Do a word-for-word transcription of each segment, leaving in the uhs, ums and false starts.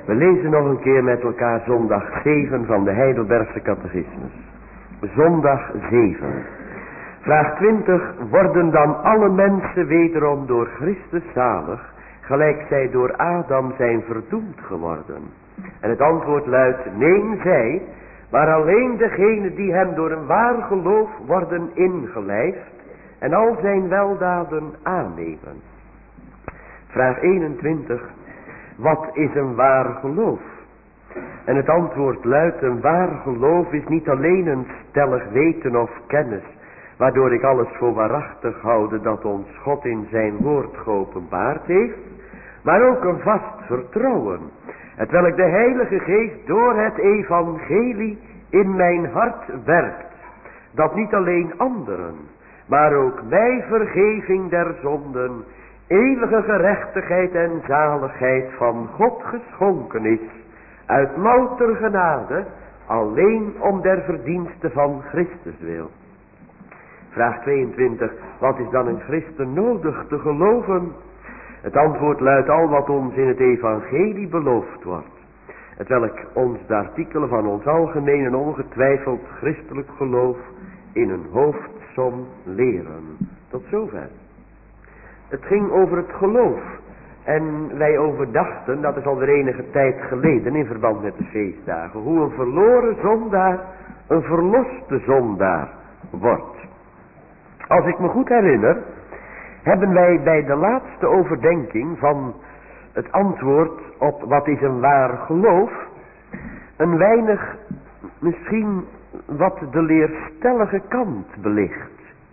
We lezen nog een keer met elkaar zondag zeven van de Heidelbergse catechismus. Zondag zeven. Vraag twintig. Worden dan alle mensen wederom door Christus zalig, gelijk zij door Adam zijn verdoemd geworden? En het antwoord luidt, nee zij, maar alleen degenen die hem door een waar geloof worden ingelijfd en al zijn weldaden aannemen. Vraag eenentwintig. Wat is een waar geloof? En het antwoord luidt, een waar geloof is niet alleen een stellig weten of kennis, waardoor ik alles voor waarachtig houde dat ons God in zijn woord geopenbaard heeft, maar ook een vast vertrouwen, hetwelk de Heilige Geest door het evangelie in mijn hart werkt, dat niet alleen anderen, maar ook mij vergeving der zonden, eeuwige gerechtigheid en zaligheid van God geschonken is, uit louter genade, alleen om der verdienste van Christus wil. Vraag tweeëntwintig. Wat is dan een christen nodig te geloven? Het antwoord luidt al wat ons in het evangelie beloofd wordt, hetwelk ons de artikelen van ons algemeen en ongetwijfeld christelijk geloof in een hoofdsom leren. Tot zover. Het ging over het geloof. En wij overdachten, dat is alweer enige tijd geleden in verband met de feestdagen, hoe een verloren zondaar een verloste zondaar wordt. Als ik me goed herinner, hebben wij bij de laatste overdenking van het antwoord op wat is een waar geloof, een weinig misschien wat de leerstellige kant belicht.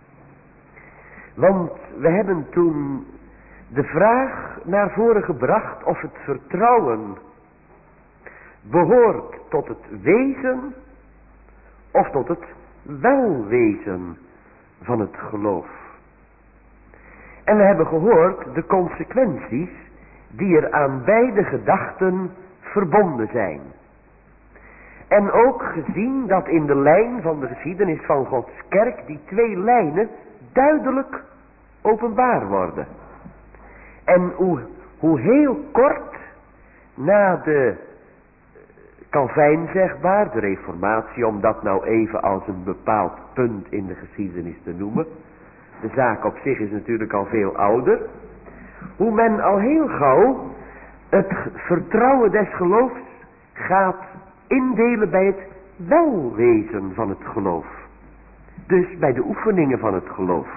Want we hebben toen de vraag naar voren gebracht of het vertrouwen behoort tot het wezen of tot het welwezen van het geloof. En we hebben gehoord de consequenties die er aan beide gedachten verbonden zijn. En ook gezien dat in de lijn van de geschiedenis van Gods kerk die twee lijnen duidelijk openbaar worden. En hoe, hoe heel kort na de Calvijn zegbaar, de reformatie, om dat nou even als een bepaald punt in de geschiedenis te noemen. De zaak op zich is natuurlijk al veel ouder. Hoe men al heel gauw het vertrouwen des geloofs gaat indelen bij het welwezen van het geloof. Dus bij de oefeningen van het geloof.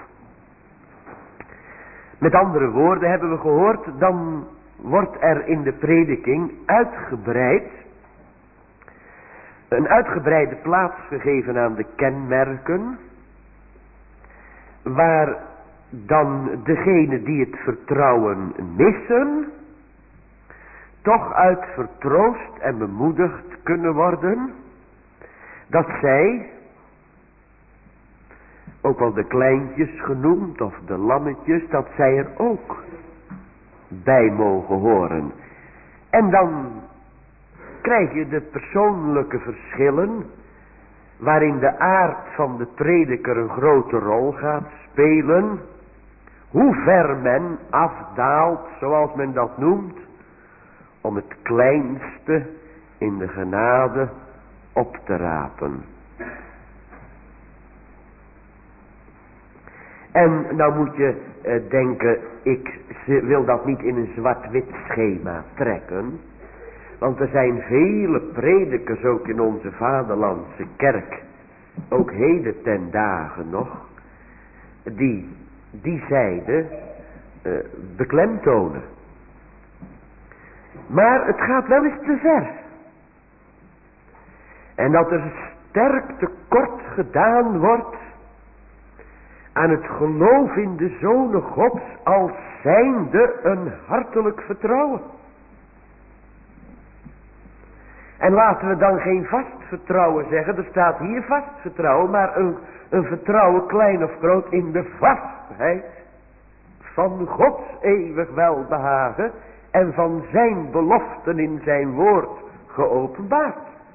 Met andere woorden hebben we gehoord, dan wordt er in de prediking uitgebreid, een uitgebreide plaats gegeven aan de kenmerken, waar dan degenen die het vertrouwen missen, toch uit vertroost en bemoedigd kunnen worden, dat zij, ook wel de kleintjes genoemd of de lammetjes, dat zij er ook bij mogen horen. En dan krijg je de persoonlijke verschillen, waarin de aard van de prediker een grote rol gaat spelen, hoe ver men afdaalt, zoals men dat noemt, om het kleinste in de genade op te rapen. En nou moet je uh, denken, ik wil dat niet in een zwart-wit schema trekken. Want er zijn vele predikers ook in onze vaderlandse kerk, ook heden ten dagen nog, die die zijde uh, beklemtonen. Maar het gaat wel eens te ver. En dat er sterk tekort gedaan wordt aan het geloof in de Zonen Gods als zijnde een hartelijk vertrouwen. En laten we dan geen vast vertrouwen zeggen, er staat hier vast vertrouwen, maar een, een vertrouwen klein of groot in de vastheid van Gods eeuwig welbehagen en van zijn beloften in zijn woord geopenbaard.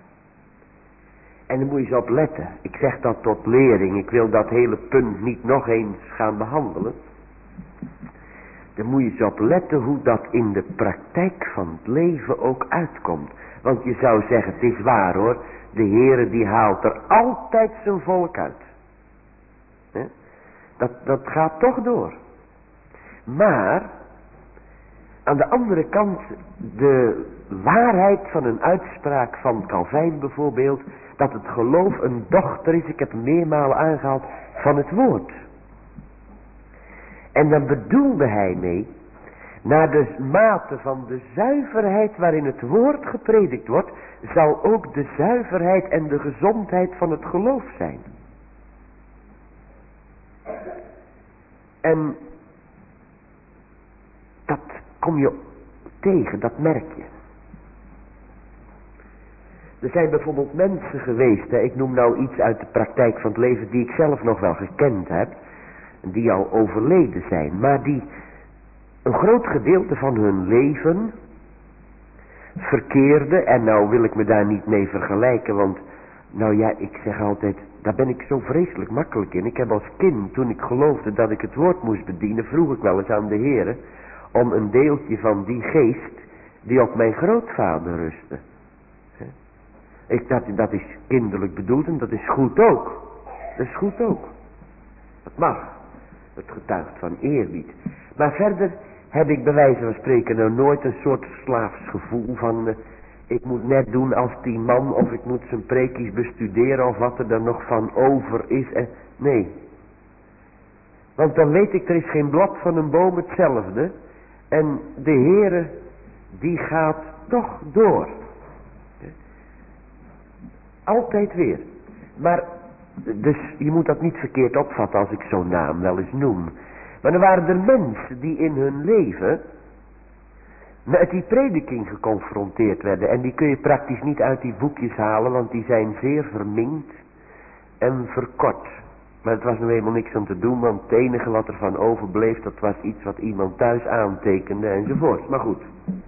En daar moet je eens op letten. Ik zeg dat tot lering. Ik wil dat hele punt niet nog eens gaan behandelen. Dan moet je eens op letten hoe dat in de praktijk van het leven ook uitkomt. Want je zou zeggen, het is waar hoor, de Heere die haalt er altijd zijn volk uit. He? Dat, dat gaat toch door. Maar, aan de andere kant, de waarheid van een uitspraak van Calvijn bijvoorbeeld, dat het geloof een dochter is, ik heb hem meermalen aangehaald, van het woord. En dan bedoelde hij mee, naar de mate van de zuiverheid waarin het woord gepredikt wordt, zal ook de zuiverheid en de gezondheid van het geloof zijn. En dat kom je tegen, dat merk je. Er zijn bijvoorbeeld mensen geweest, hè, ik noem nou iets uit de praktijk van het leven die ik zelf nog wel gekend heb, die al overleden zijn, maar die een groot gedeelte van hun leven verkeerde, en nou wil ik me daar niet mee vergelijken, want nou ja, ik zeg altijd, daar ben ik zo vreselijk makkelijk in. Ik heb als kind, toen ik geloofde dat ik het woord moest bedienen, vroeg ik wel eens aan de Heere om een deeltje van die geest die op mijn grootvader rustte. Ik, dat, dat is kinderlijk bedoeld en dat is goed ook. Dat is goed ook. Dat mag. Het getuigt van eerbied. Maar verder heb ik bij wijze van spreken nou nooit een soort slaafs gevoel van uh, ik moet net doen als die man, of ik moet zijn preekjes bestuderen of wat er dan nog van over is. En, nee. Want dan weet ik, er is geen blad van een boom hetzelfde. En de Heere, die gaat toch door. Altijd weer. Maar, dus je moet dat niet verkeerd opvatten als ik zo'n naam wel eens noem. Maar er waren er mensen die in hun leven met die prediking geconfronteerd werden. En die kun je praktisch niet uit die boekjes halen, want die zijn zeer verminkt en verkort. Maar het was nu helemaal niks aan te doen, want het enige wat er van overbleef, dat was iets wat iemand thuis aantekende enzovoort. Maar goed.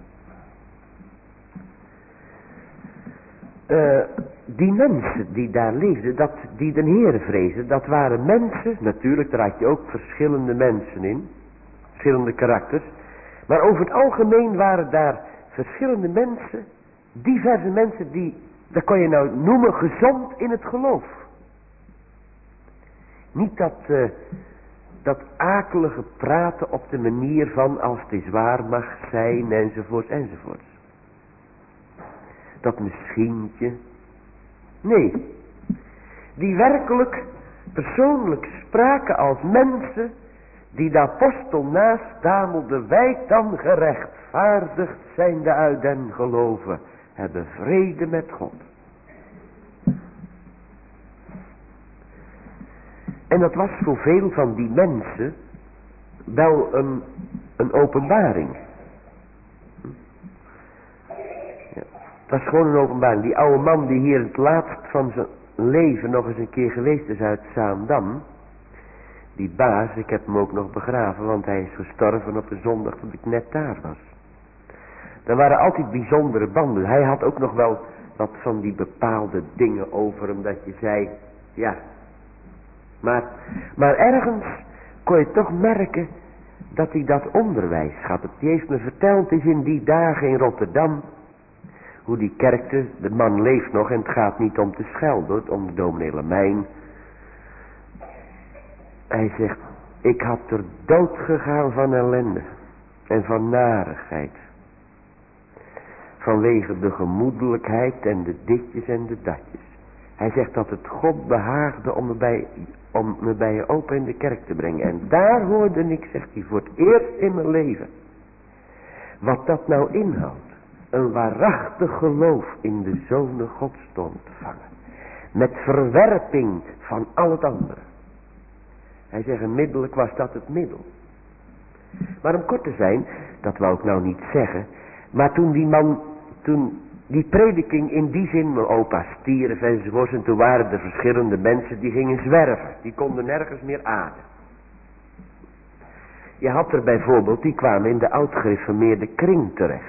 Uh, die mensen die daar leefden, dat, die de Heere vrezen, dat waren mensen, natuurlijk daar had je ook verschillende mensen in, verschillende karakters, maar over het algemeen waren daar verschillende mensen, diverse mensen die, dat kon je nou noemen, gezond in het geloof. Niet dat, uh, dat akelige praten op de manier van als het is waar mag zijn enzovoort enzovoort. Dat misschientje. Nee. Die werkelijk persoonlijk spraken als mensen die de apostel naast damelde, wij dan gerechtvaardigd zijnde uit den geloven, hebben vrede met God. En dat was voor veel van die mensen wel een, een openbaring. Het was gewoon een openbaring. Die oude man die hier het laatst van zijn leven nog eens een keer geweest is uit Zaandam. Die baas, ik heb hem ook nog begraven, want hij is gestorven op een zondag toen ik net daar was. Er waren altijd bijzondere banden. Hij had ook nog wel wat van die bepaalde dingen over hem dat je zei, ja. Maar, maar ergens kon je toch merken dat hij dat onderwijs had. Die heeft me verteld, is in die dagen in Rotterdam, hoe die kerkte, de man leeft nog en het gaat niet om te schelden, om de dominee Lamijn. Hij zegt, ik had er dood gegaan van ellende en van narigheid. Vanwege de gemoedelijkheid en de ditjes en de datjes. Hij zegt dat het God behaagde om me bij, om me bij je open in de kerk te brengen. En daar hoorde ik, zegt hij, voor het eerst in mijn leven, wat dat nou inhoudt. Een waarachtig geloof in de Zonen Gods te ontvangen. Met verwerping van al het andere. Hij zegt, onmiddellijk was dat het middel. Maar om kort te zijn, dat wou ik nou niet zeggen. Maar toen die man, toen die prediking in die zin, mijn opa stierf enzovoort. En toen waren er verschillende mensen die gingen zwerven. Die konden nergens meer ademen. Je had er bijvoorbeeld, die kwamen in de oud-gereformeerde kring terecht.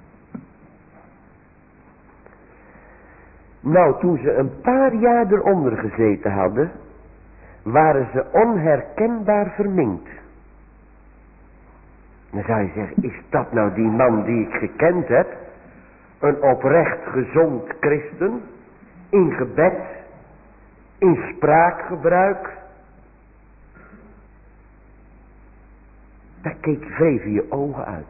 Nou, toen ze een paar jaar eronder gezeten hadden, waren ze onherkenbaar verminkt. Dan zou je zeggen, is dat nou die man die ik gekend heb? Een oprecht gezond christen, in gebed, in spraakgebruik. Daar keek wreven je ogen uit.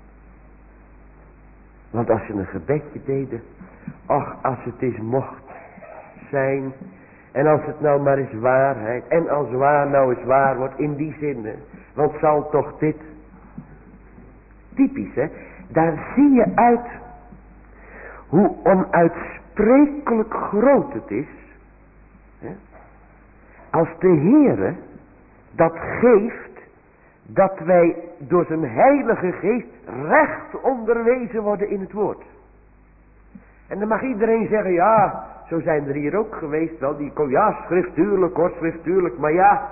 Want als ze een gebedje deden, ach, als het eens mocht zijn, en als het nou maar eens waarheid, en als waar nou eens waar wordt, in die zin, hè, want zal toch dit, typisch hè, daar zie je uit hoe onuitsprekelijk groot het is, hè, als de Heere dat geeft, dat wij door zijn heilige geest recht onderwezen worden in het woord. En dan mag iedereen zeggen, ja, zo zijn er hier ook geweest, wel, die kon, ja, schriftuurlijk hoor, schriftuurlijk, maar ja.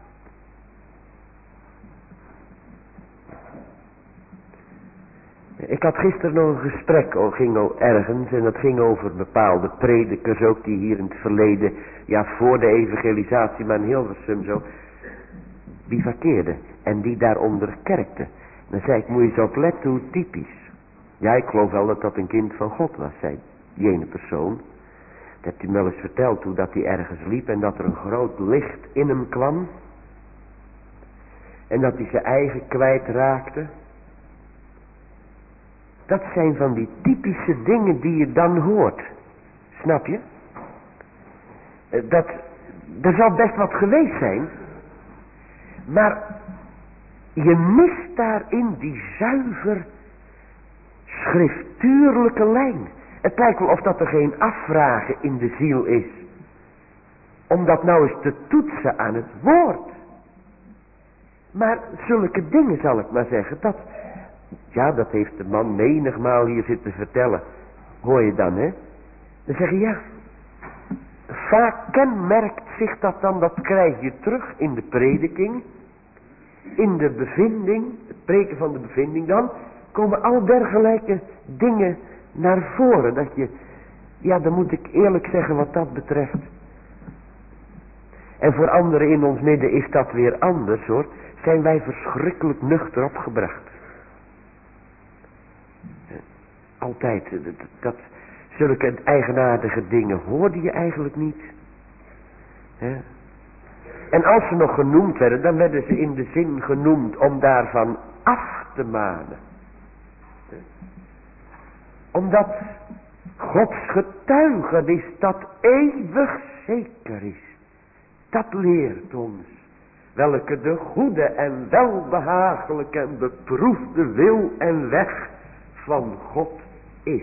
Ik had gisteren nog een gesprek, oh, ging al ergens, en dat ging over bepaalde predikers ook, die hier in het verleden, ja, voor de evangelisatie, maar in Hilversum zo, bivakkeerden. En die daaronder kerkten. Dan zei ik, moet je eens opletten hoe typisch. Ja, ik geloof wel dat dat een kind van God was, zei die ene persoon. Dat heeft hij me wel eens verteld, hoe dat hij ergens liep en dat er een groot licht in hem kwam. En dat hij zijn eigen kwijtraakte. Dat zijn van die typische dingen die je dan hoort. Snap je? Dat, er zal best wat geweest zijn. Maar je mist daarin die zuiver schriftuurlijke lijn. Het lijkt wel of dat er geen afvragen in de ziel is. Om dat nou eens te toetsen aan het woord. Maar zulke dingen zal ik maar zeggen. Dat, ja, dat heeft de man menigmaal hier zitten vertellen. Hoor je dan, hè? Dan zeg je ja. Vaak kenmerkt zich dat dan, dat krijg je terug in de prediking. In de bevinding, het preken van de bevinding dan, komen al dergelijke dingen naar voren. Dat je, ja, dan moet ik eerlijk zeggen wat dat betreft. En voor anderen in ons midden is dat weer anders hoor. Zijn wij verschrikkelijk nuchter opgebracht. Altijd, dat, dat zulke eigenaardige dingen hoorde je eigenlijk niet. He. En als ze nog genoemd werden, dan werden ze in de zin genoemd om daarvan af te manen. He. Omdat Gods getuigenis dat eeuwig zeker is. Dat leert ons welke de goede en welbehagelijke en beproefde wil en weg van God is.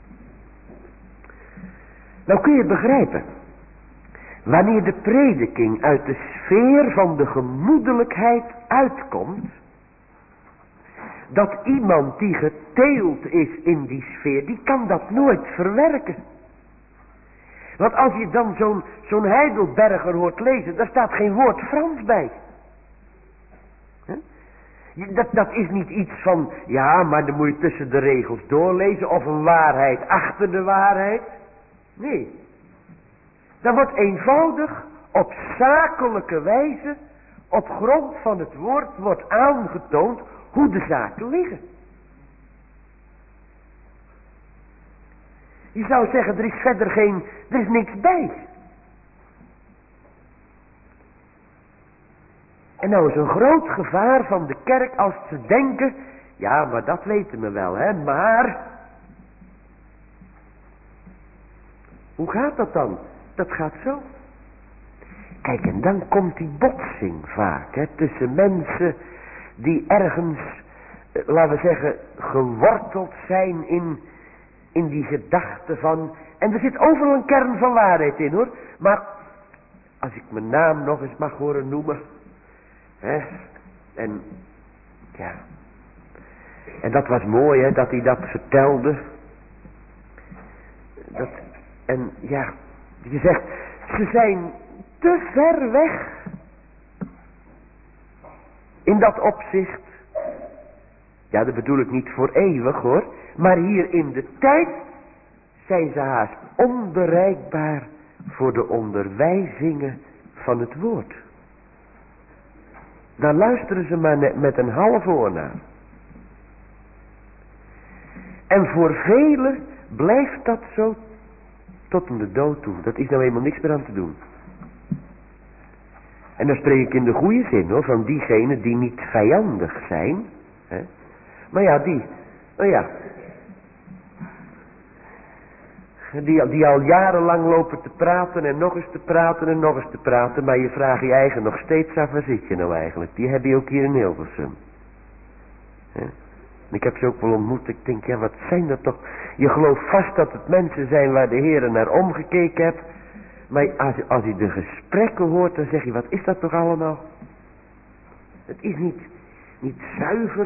Nou kun je begrijpen, wanneer de prediking uit de sfeer van de gemoedelijkheid uitkomt, dat iemand die geteeld is in die sfeer, die kan dat nooit verwerken. Want als je dan zo'n zo'n Heidelberger hoort lezen, daar staat geen woord Frans bij. Dat, dat is niet iets van, ja, maar dan moet je tussen de regels doorlezen, of een waarheid achter de waarheid. Nee. Dan wordt eenvoudig, op zakelijke wijze, op grond van het woord, wordt aangetoond hoe de zaken liggen. Je zou zeggen, er is verder geen, er is niks bij. En nou is een groot gevaar van de kerk als ze denken, ja, maar dat weten we wel, hè, maar... Hoe gaat dat dan? Dat gaat zo. Kijk, en dan komt die botsing vaak, hè, tussen mensen die ergens, eh, laten we zeggen, geworteld zijn in, in die gedachte van... En er zit overal een kern van waarheid in, hoor. Maar, als ik mijn naam nog eens mag horen noemen... Hè, en, ja... En dat was mooi, hè, dat hij dat vertelde. Dat... En ja, je zegt, ze zijn te ver weg. In dat opzicht. Ja, dat bedoel ik niet voor eeuwig hoor. Maar hier in de tijd zijn ze haast onbereikbaar voor de onderwijzingen van het woord. Dan luisteren ze maar met een half oor naar. En voor velen blijft dat zo tot in de dood toe. Dat is nou eenmaal niks meer aan te doen. En dan spreek ik in de goede zin hoor, van diegenen die niet vijandig zijn. Hè? Maar ja, die, nou ja. Die, die al jarenlang lopen te praten en nog eens te praten en nog eens te praten. Maar je vraagt je eigen nog steeds af, waar zit je nou eigenlijk? Die heb je ook hier in Hilversum. Hè? Ik heb ze ook wel ontmoet. Ik denk, ja wat zijn dat toch. Je gelooft vast dat het mensen zijn waar de Heer naar omgekeken hebt. Maar als, als je de gesprekken hoort, dan zeg je, wat is dat toch allemaal? Het is niet, niet zuiver.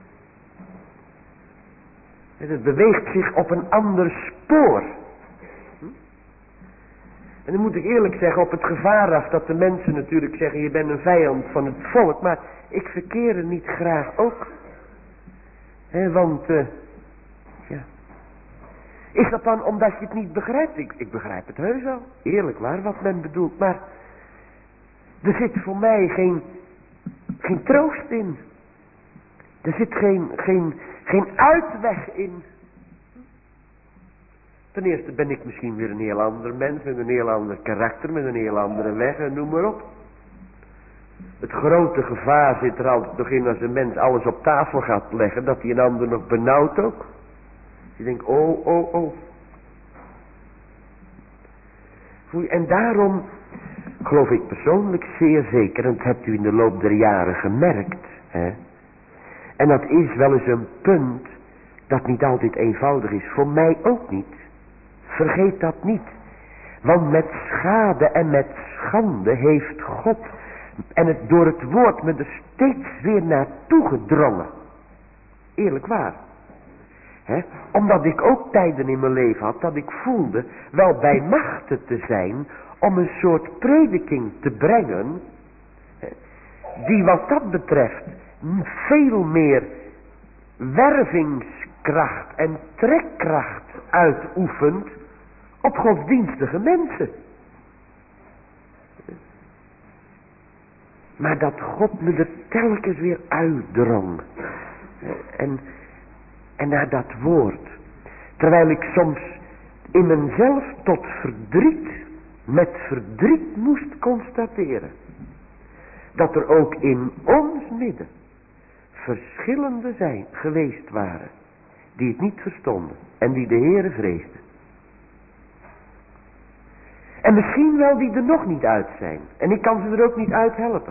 Het beweegt zich op een ander spoor. Hm? En dan moet ik eerlijk zeggen, op het gevaar af dat de mensen natuurlijk zeggen, je bent een vijand van het volk. Maar ik verkeer er niet graag ook. He, want, uh, ja. Is dat dan omdat je het niet begrijpt? Ik, ik begrijp het heus wel. Eerlijk waar wat men bedoelt. Maar er zit voor mij geen, geen troost in. Er zit geen, geen, geen uitweg in. Ten eerste ben ik misschien weer een heel ander mens. Met een heel ander karakter. Met een heel andere weg. En noem maar op. Het grote gevaar zit er altijd nog in als een mens alles op tafel gaat leggen. Dat hij een ander nog benauwt ook. Je denkt, oh, oh, oh. En daarom geloof ik persoonlijk zeer zeker, en dat hebt u in de loop der jaren gemerkt. Hè? En dat is wel eens een punt dat niet altijd eenvoudig is. Voor mij ook niet. Vergeet dat niet. Want met schade en met schande heeft God en het door het woord me er steeds weer naartoe gedrongen. Eerlijk waar. He, omdat ik ook tijden in mijn leven had dat ik voelde wel bij machten te zijn om een soort prediking te brengen, he, die wat dat betreft veel meer wervingskracht en trekkracht uitoefent op godsdienstige mensen. Maar dat God me er telkens weer uitdrong. En En naar dat woord. Terwijl ik soms in mezelf tot verdriet, met verdriet moest constateren. Dat er ook in ons midden verschillende zijn geweest waren. Die het niet verstonden. En die de Heere vreesden. En misschien wel die er nog niet uit zijn. En ik kan ze er ook niet uit helpen.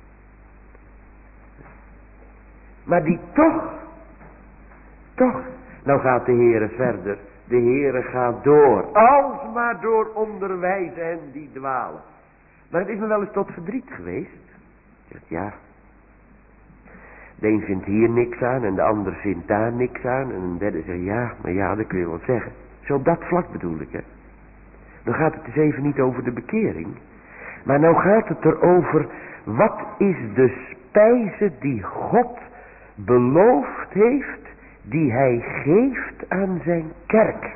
Maar die toch... Toch, nou gaat de Heere verder. De Heere gaat door. Alsmaar door onderwijzen hen die dwalen. Maar het is me wel eens tot verdriet geweest. Ik zeg, ja. De een vindt hier niks aan en de ander vindt daar niks aan. En een derde zegt, ja, maar ja, dat kun je wel zeggen. Zo op dat vlak bedoel ik, hè. Dan gaat het dus even niet over de bekering. Maar nou gaat het erover, wat is de spijze die God beloofd heeft, die hij geeft aan zijn kerk.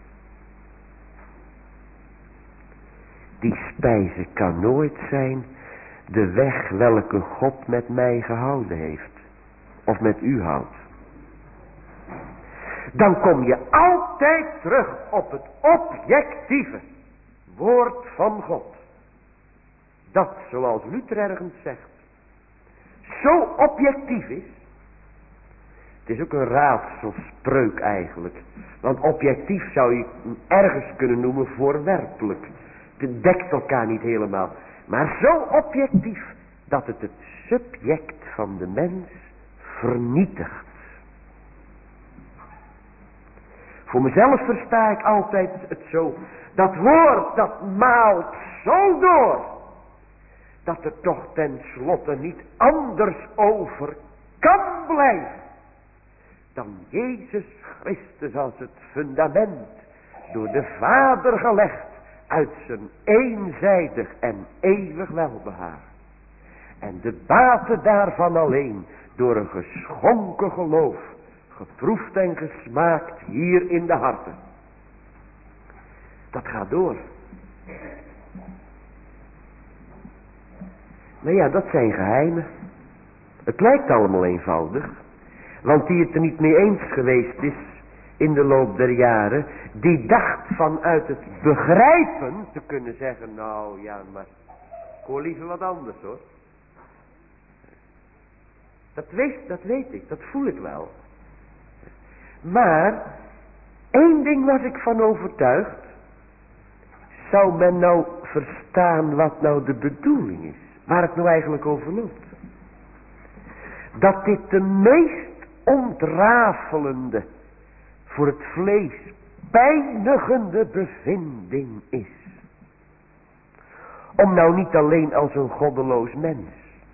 Die spijze kan nooit zijn de weg welke God met mij gehouden heeft. Of met u houdt. Dan kom je altijd terug op het objectieve woord van God. Dat, zoals Luther ergens zegt, zo objectief is. Het is ook een raadselspreuk eigenlijk. Want objectief zou je ergens kunnen noemen voorwerpelijk. Het dekt elkaar niet helemaal. Maar zo objectief dat het het subject van de mens vernietigt. Voor mezelf versta ik altijd het zo. Dat woord dat maalt zo door. Dat er toch tenslotte niet anders over kan blijven. Dan Jezus Christus als het fundament door de Vader gelegd uit zijn eenzijdig en eeuwig welbehagen. En de baten daarvan alleen door een geschonken geloof, geproefd en gesmaakt hier in de harten. Dat gaat door. Nou ja, dat zijn geheimen. Het lijkt allemaal eenvoudig. Want die het er niet mee eens geweest is, in de loop der jaren, die dacht vanuit het begrijpen te kunnen zeggen, nou ja, maar ik hoor liever wat anders hoor. Dat weet, dat weet ik, dat voel ik wel. Maar, één ding was ik van overtuigd. Zou men nou verstaan wat nou de bedoeling is? Waar het nou eigenlijk over loopt? Dat dit de meest ontrafelende, voor het vlees pijnigende bevinding is. Om nou niet alleen als een goddeloos mens,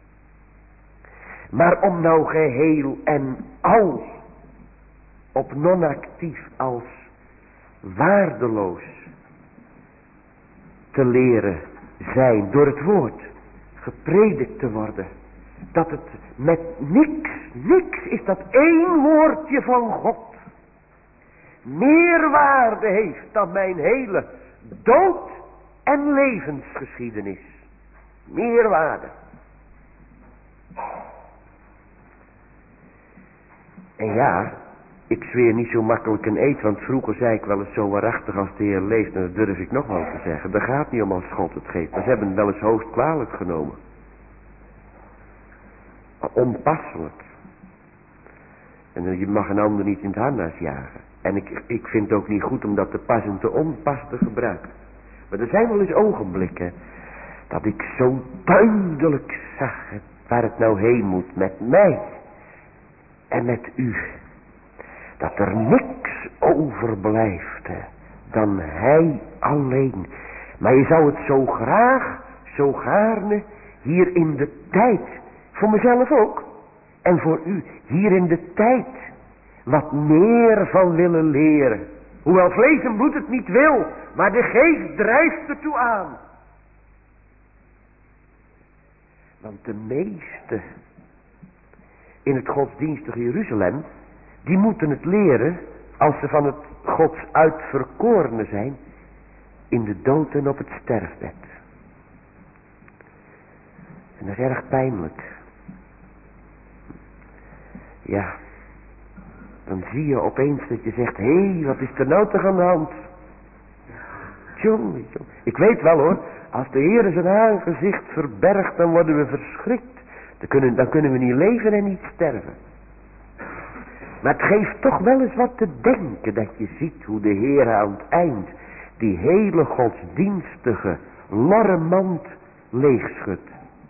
maar om nou geheel en al op non-actief als waardeloos te leren zijn door het woord gepredikt te worden. Dat het met niks, niks is dat één woordje van God meer waarde heeft dan mijn hele dood- en levensgeschiedenis. Meer waarde. En ja, ik zweer niet zo makkelijk een eed, want vroeger zei ik wel eens zo waarachtig als de Heer leeft, en dat durf ik nog wel te zeggen. Dat gaat niet om als God het geeft, maar ze hebben het wel eens hoogst kwalijk genomen. Onpasselijk. En je mag een ander niet in het harnas jagen. En ik, ik vind het ook niet goed om dat te pas en te onpas te gebruiken. Maar er zijn wel eens ogenblikken dat ik zo duidelijk zag waar het nou heen moet met mij en met u. Dat er niks overblijft dan hij alleen. Maar je zou het zo graag, zo gaarne hier in de tijd, voor mezelf ook, en voor u, hier in de tijd, wat meer van willen leren. Hoewel vlees en bloed het niet wil, maar de geest drijft ertoe aan. Want de meesten in het godsdienstige Jeruzalem, die moeten het leren als ze van het Gods uitverkorene zijn, in de dood en op het sterfbed. En dat is erg pijnlijk. Ja, dan zie je opeens dat je zegt, hé, hey, wat is er nou toch aan de hand? Tjonge, tjonge. Ik weet wel hoor, als de Heer zijn aangezicht verbergt, dan worden we verschrikt. Dan kunnen, dan kunnen we niet leven en niet sterven. Maar het geeft toch wel eens wat te denken, dat je ziet hoe de Heer aan het eind die hele godsdienstige lorre mand leegschudt.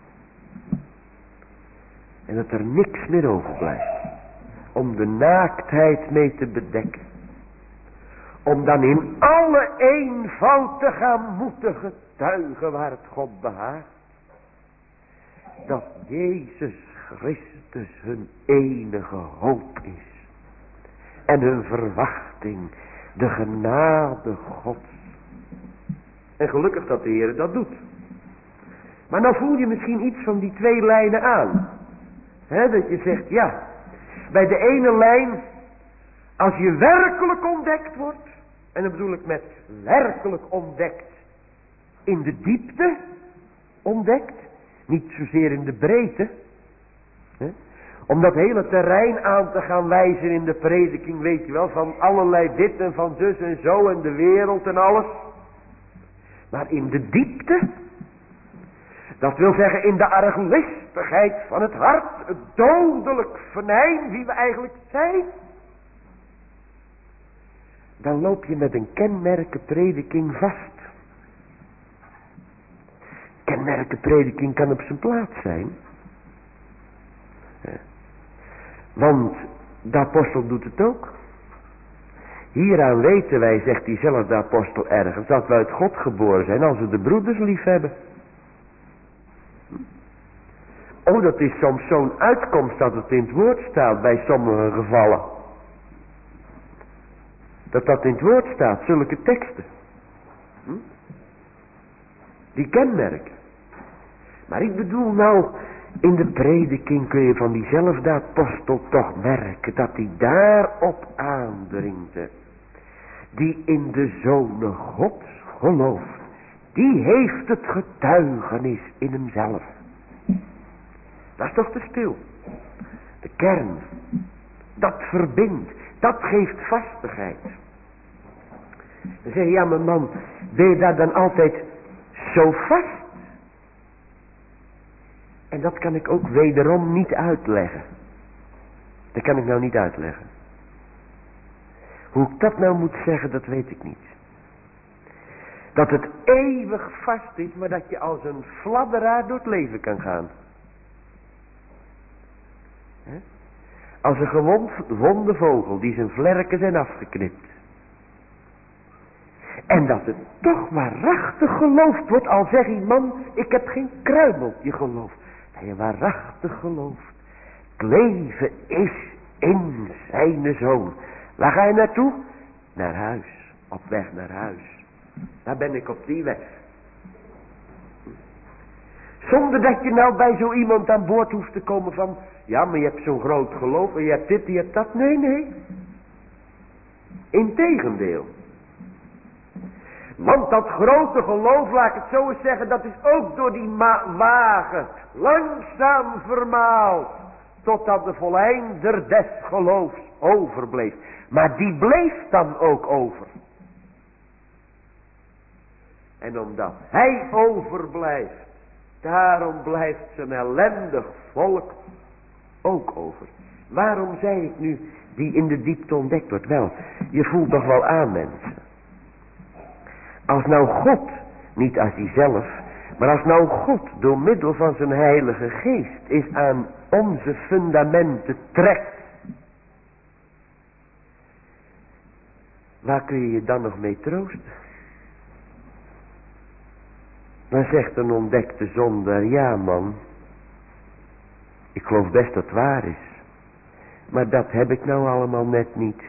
En dat er niks meer overblijft. Om de naaktheid mee te bedekken. Om dan in alle eenvoud te gaan moeten getuigen waar het God behaagt. Dat Jezus Christus hun enige hoop is. En hun verwachting de genade Gods. En gelukkig dat de Heer dat doet. Maar nou voel je misschien iets van die twee lijnen aan. He, dat je zegt, ja, bij de ene lijn, als je werkelijk ontdekt wordt, en dat bedoel ik met werkelijk ontdekt, in de diepte ontdekt, niet zozeer in de breedte, he, om dat hele terrein aan te gaan wijzen in de prediking, weet je wel, van allerlei dit en van zus en zo en de wereld en alles. Maar in de diepte, dat wil zeggen in de arglistigheid van het hart, het dodelijk venijn wie we eigenlijk zijn. Dan loop je met een kenmerkenprediking vast. Kenmerkenprediking kan op zijn plaats zijn. Want de apostel doet het ook. Hieraan weten wij, zegt diezelfde apostel ergens, dat we uit God geboren zijn als we de broeders lief hebben. Oh, dat is soms zo'n uitkomst dat het in het woord staat bij sommige gevallen. Dat dat in het woord staat, zulke teksten. Hm? Die kenmerken. Maar ik bedoel nou, in de prediking kun je van diezelfde apostel toch merken dat hij daarop aandringt. Die in de Zonen Gods gelooft. Die heeft het getuigenis in hemzelf. Dat is toch te stil. De kern. Dat verbindt. Dat geeft vastigheid. Dan zeg je, ja mijn man, ben je daar dan altijd zo vast? En dat kan ik ook wederom niet uitleggen. Dat kan ik nou niet uitleggen. Hoe ik dat nou moet zeggen, dat weet ik niet. Dat het eeuwig vast is, maar dat je als een fladderaar door het leven kan gaan. He? Als een gewond, wonde vogel die zijn vlerken zijn afgeknipt. En dat het toch waarachtig geloofd wordt, al zeg je man, ik heb geen kruimeltje geloof. Dat je waarachtig gelooft. Het leven is in zijn zoon. Waar ga je naartoe? Naar huis. Op weg naar huis. Daar ben ik op die weg. Zonder dat je nou bij zo iemand aan boord hoeft te komen van, ja maar je hebt zo'n groot geloof en je hebt dit, je hebt dat. Nee, nee. Integendeel. Want dat grote geloof, laat ik het zo eens zeggen, dat is ook door die wagen langzaam vermaald. Totdat de voleinder des geloofs overbleef. Maar die bleef dan ook over. En omdat hij overblijft, daarom blijft zijn ellendig volk ook over. Waarom zei ik nu die in de diepte ontdekt wordt? Wel, je voelt toch wel aan mensen. Als nou God, niet als hij zelf, maar als nou God door middel van zijn heilige geest is aan onze fundamenten trekt. Waar kun je je dan nog mee troosten? Dan zegt een ontdekte zondaar, ja man, ik geloof best dat het waar is. Maar dat heb ik nou allemaal net niet.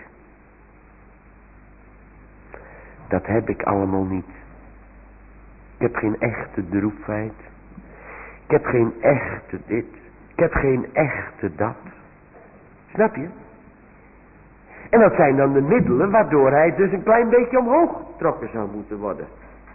Dat heb ik allemaal niet. Ik heb geen echte droefheid. Ik heb geen echte dit. Ik heb geen echte dat. Snap je? En dat zijn dan de middelen waardoor hij dus een klein beetje omhoog getrokken zou moeten worden.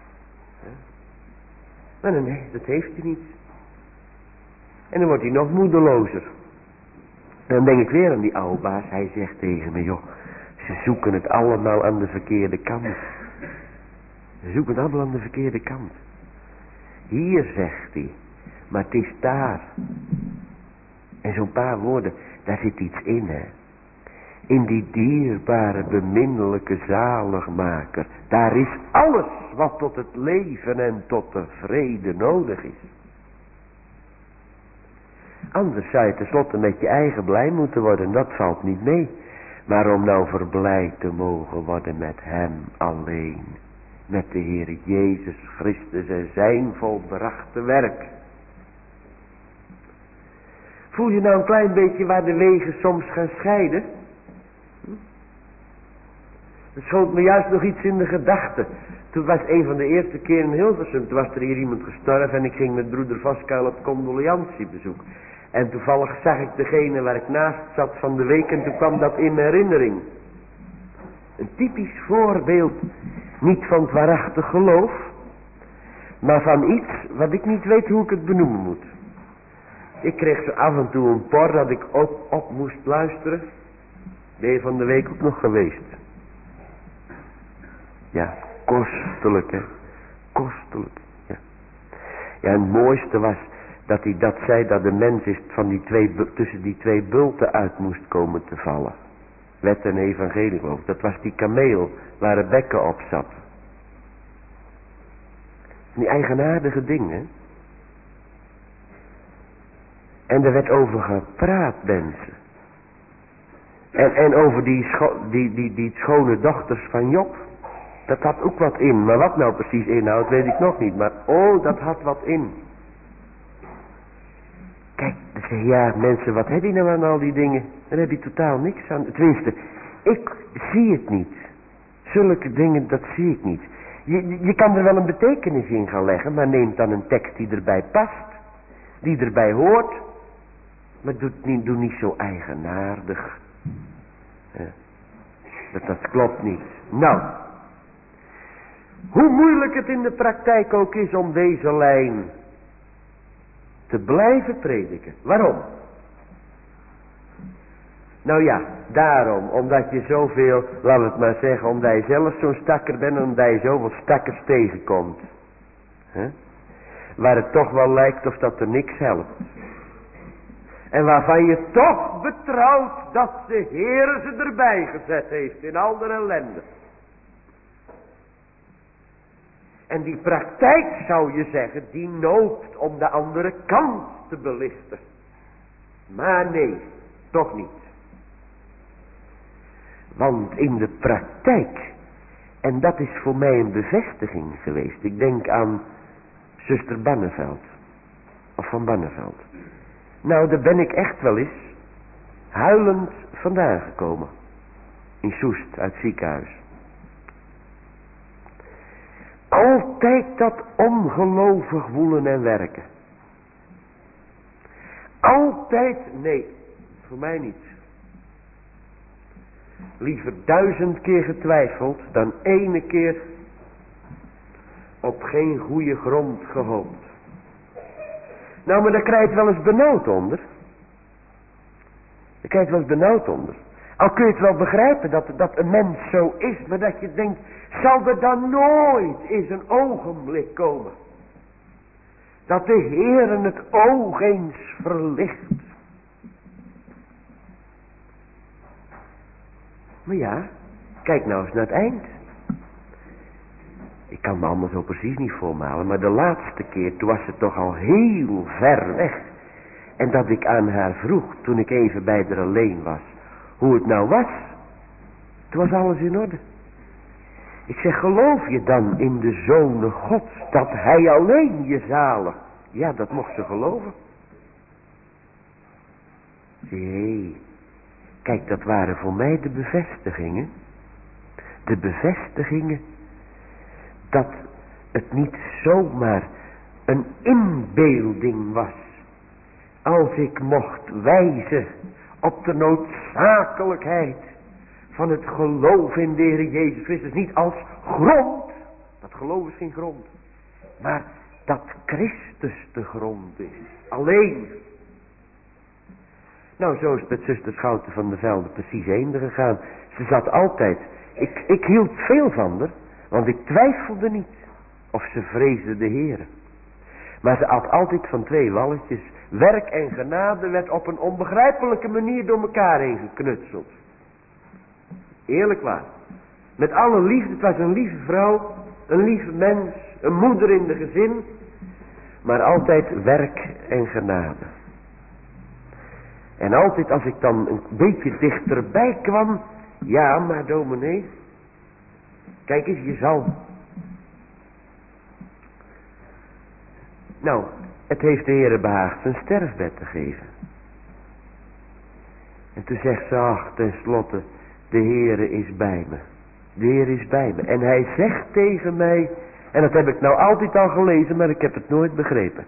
Maar nee, dat heeft hij niet. En dan wordt hij nog moedelozer. En dan denk ik weer aan die oude baas. Hij zegt tegen me, joh, ze zoeken het allemaal aan de verkeerde kant. Ze zoeken het allemaal aan de verkeerde kant. Hier, zegt hij, maar het is daar. En zo'n paar woorden, daar zit iets in, hè. In die dierbare, beminnelijke zaligmaker. Daar is alles wat tot het leven en tot de vrede nodig is. Anders zou je tenslotte met je eigen blij moeten worden. Dat valt niet mee. Maar om nou verblijd te mogen worden met hem alleen. Met de Heer Jezus Christus en zijn volbrachte werk. Voel je nou een klein beetje waar de wegen soms gaan scheiden? Er schoot me juist nog iets in de gedachten. Toen was een van de eerste keren in Hilversum. Toen was er hier iemand gestorven en ik ging met broeder Vaskuil op condoliantiebezoek. En toevallig zag ik degene waar ik naast zat van de week en toen kwam dat in mijn herinnering. Een typisch voorbeeld, niet van het waarachtig geloof, maar van iets wat ik niet weet hoe ik het benoemen moet. Ik kreeg zo af en toe een por dat ik op, op moest luisteren. Ben je van de week ook nog geweest? Ja, kostelijk hè, kostelijk. Ja, ja en het mooiste was dat hij dat zei dat de mens is van die twee, tussen die twee bulten uit moest komen te vallen. Wet en evangelie geloof ik. Dat was die kameel waar de bekken op zat. Die eigenaardige dingen. En er werd over gepraat, mensen. En, en over die, scho die, die, die schone dochters van Job. Dat had ook wat in. Maar wat nou precies inhoudt, weet ik nog niet. Maar oh, dat had wat in. Kijk, dan zeg je, ja mensen, wat heb je nou aan al die dingen? Daar heb je totaal niks aan. Tenminste, ik zie het niet. Zulke dingen, dat zie ik niet. Je, je kan er wel een betekenis in gaan leggen, maar neem dan een tekst die erbij past. Die erbij hoort. Maar doe, niet, doe niet zo eigenaardig. Ja. Dat, dat klopt niet. Nou. Hoe moeilijk het in de praktijk ook is om deze lijn te blijven prediken. Waarom? Nou ja, daarom, omdat je zoveel, laat het maar zeggen, omdat je zelf zo'n stakker bent en omdat je zoveel stakkers tegenkomt. He? Waar het toch wel lijkt of dat er niks helpt. En waarvan je toch betrouwt dat de Heer ze erbij gezet heeft in al de ellende. En die praktijk, zou je zeggen, die noopt om de andere kant te belichten. Maar nee, toch niet. Want in de praktijk, en dat is voor mij een bevestiging geweest. Ik denk aan zuster Banneveld. Of van Banneveld. Nou, daar ben ik echt wel eens huilend vandaan gekomen. In Soest, uit het ziekenhuis. Altijd dat ongelovig woelen en werken. Altijd, nee, voor mij niet. Liever duizend keer getwijfeld dan ene keer op geen goede grond gehoopt. Nou, maar daar krijg je het wel eens benauwd onder. Daar krijg je het wel eens benauwd onder. Al kun je het wel begrijpen dat, dat een mens zo is, maar dat je denkt, zal er dan nooit eens een ogenblik komen dat de Heere het oog eens verlicht. Maar ja, kijk nou eens naar het eind. Ik kan me allemaal zo precies niet voormalen, maar de laatste keer, toen was het toch al heel ver weg. En dat ik aan haar vroeg, toen ik even bij haar alleen was, hoe het nou was. Toen was alles in orde. Ik zeg, geloof je dan in de Zonen Gods, dat Hij alleen je zalig? Ja, dat mocht ze geloven. Zie, kijk, dat waren voor mij de bevestigingen. De bevestigingen dat het niet zomaar een inbeelding was. Als ik mocht wijzen op de noodzakelijkheid van het geloof in de Heer Jezus Christus. Niet als grond, dat geloof is geen grond, maar dat Christus de grond is. Alleen. Nou, zo is het met zuster Schouten van der Velde precies eender gegaan. Ze zat altijd, ik, ik hield veel van haar, want ik twijfelde niet of ze vreesde de Heer. Maar ze had altijd van twee walletjes. Werk en genade werd op een onbegrijpelijke manier door elkaar heen geknutseld. Eerlijk waar. Met alle liefde, het was een lieve vrouw, een lieve mens, een moeder in de gezin. Maar altijd werk en genade. En altijd als ik dan een beetje dichterbij kwam. Ja, maar dominee. Kijk eens, je zal. Nou, het heeft de Heere behaagd een sterfbed te geven. En toen zegt ze, ach, tenslotte, de Heere is bij me. De Heer is bij me. En hij zegt tegen mij, en dat heb ik nou altijd al gelezen, maar ik heb het nooit begrepen.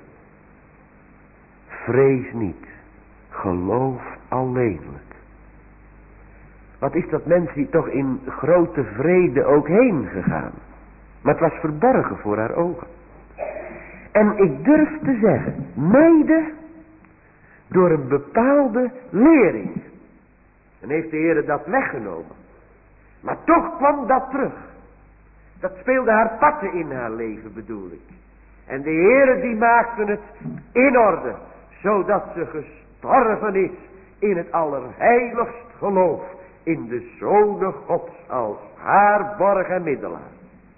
Vrees niet, geloof alleenlijk. Wat is dat mens die toch in grote vrede ook heen gegaan. Maar het was verborgen voor haar ogen. En ik durf te zeggen, mede door een bepaalde lering. En heeft de Heer dat weggenomen. Maar toch kwam dat terug. Dat speelde haar parten in haar leven, bedoel ik. En de Heer die maakte het in orde. Zodat ze gestorven is in het allerheiligst geloof. In de Zonen Gods als haar borg en middelaar.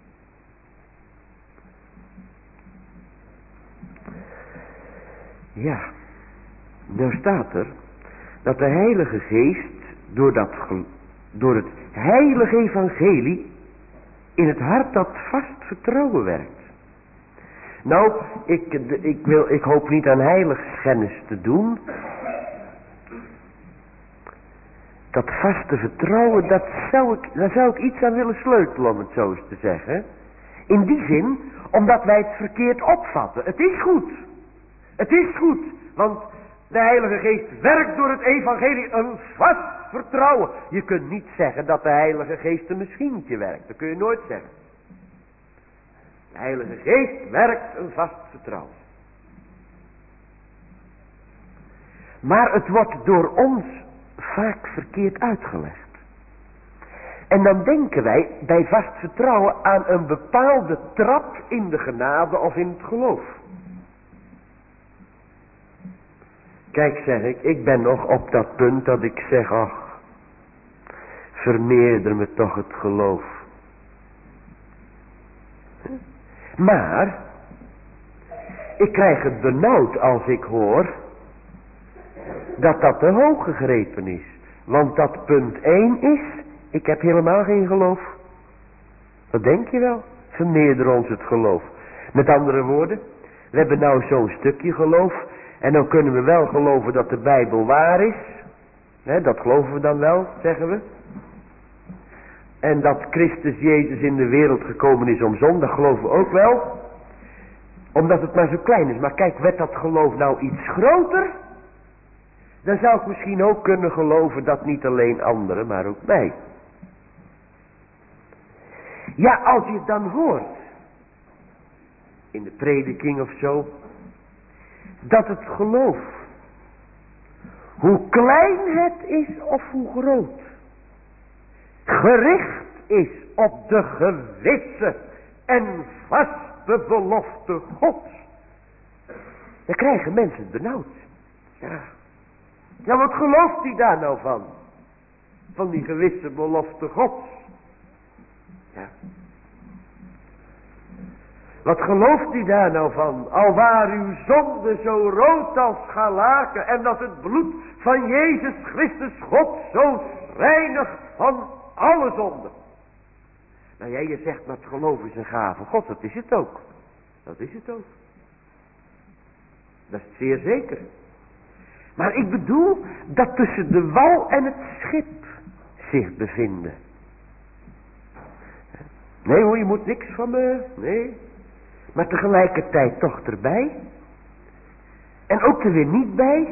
Ja, nou staat er dat de Heilige Geest door, dat, door het heilige evangelie in het hart dat vast vertrouwen werkt. Nou, ik, ik, wil, ik hoop niet aan heiligschennis te doen. Dat vaste vertrouwen, dat zou ik, daar zou ik iets aan willen sleutelen, om het zo eens te zeggen. In die zin, omdat wij het verkeerd opvatten. Het is goed. Het is goed, want de Heilige Geest werkt door het evangelie een vast vertrouwen. Je kunt niet zeggen dat de Heilige Geest een misschientje werkt. Dat kun je nooit zeggen. De Heilige Geest werkt een vast vertrouwen. Maar het wordt door ons vaak verkeerd uitgelegd. En dan denken wij bij vast vertrouwen aan een bepaalde trap in de genade of in het geloof. Kijk, zeg ik, ik ben nog op dat punt dat ik zeg, ach, vermeerder me toch het geloof. Maar, ik krijg het benauwd als ik hoor dat dat te hoog gegrepen is. Want dat punt één is, ik heb helemaal geen geloof. Wat denk je wel? Vermeerder ons het geloof. Met andere woorden, we hebben nou zo'n stukje geloof. En dan kunnen we wel geloven dat de Bijbel waar is. He, dat geloven we dan wel, zeggen we. En dat Christus Jezus in de wereld gekomen is om zonde, dat geloven we ook wel. Omdat het maar zo klein is. Maar kijk, werd dat geloof nou iets groter? Dan zou ik misschien ook kunnen geloven dat niet alleen anderen, maar ook mij. Ja, als je het dan hoort. In de prediking of zo. Dat het geloof. Hoe klein het is of hoe groot. Gericht is op de gewisse en vaste belofte Gods. Dan krijgen mensen het benauwd. Ja. Ja, wat gelooft hij daar nou van? Van die gewisse belofte Gods. Ja. Wat gelooft hij daar nou van? Alwaar uw zonde zo rood als scharlaken en dat het bloed van Jezus Christus God zo reinigt van alle zonde. Nou ja, je zegt dat geloof is een gave God, dat is het ook. Dat is het ook. Dat is zeer zeker. Maar ik bedoel dat tussen de wal en het schip zich bevinden. Nee hoor, je moet niks van me, nee. Maar tegelijkertijd toch erbij. En ook er weer niet bij.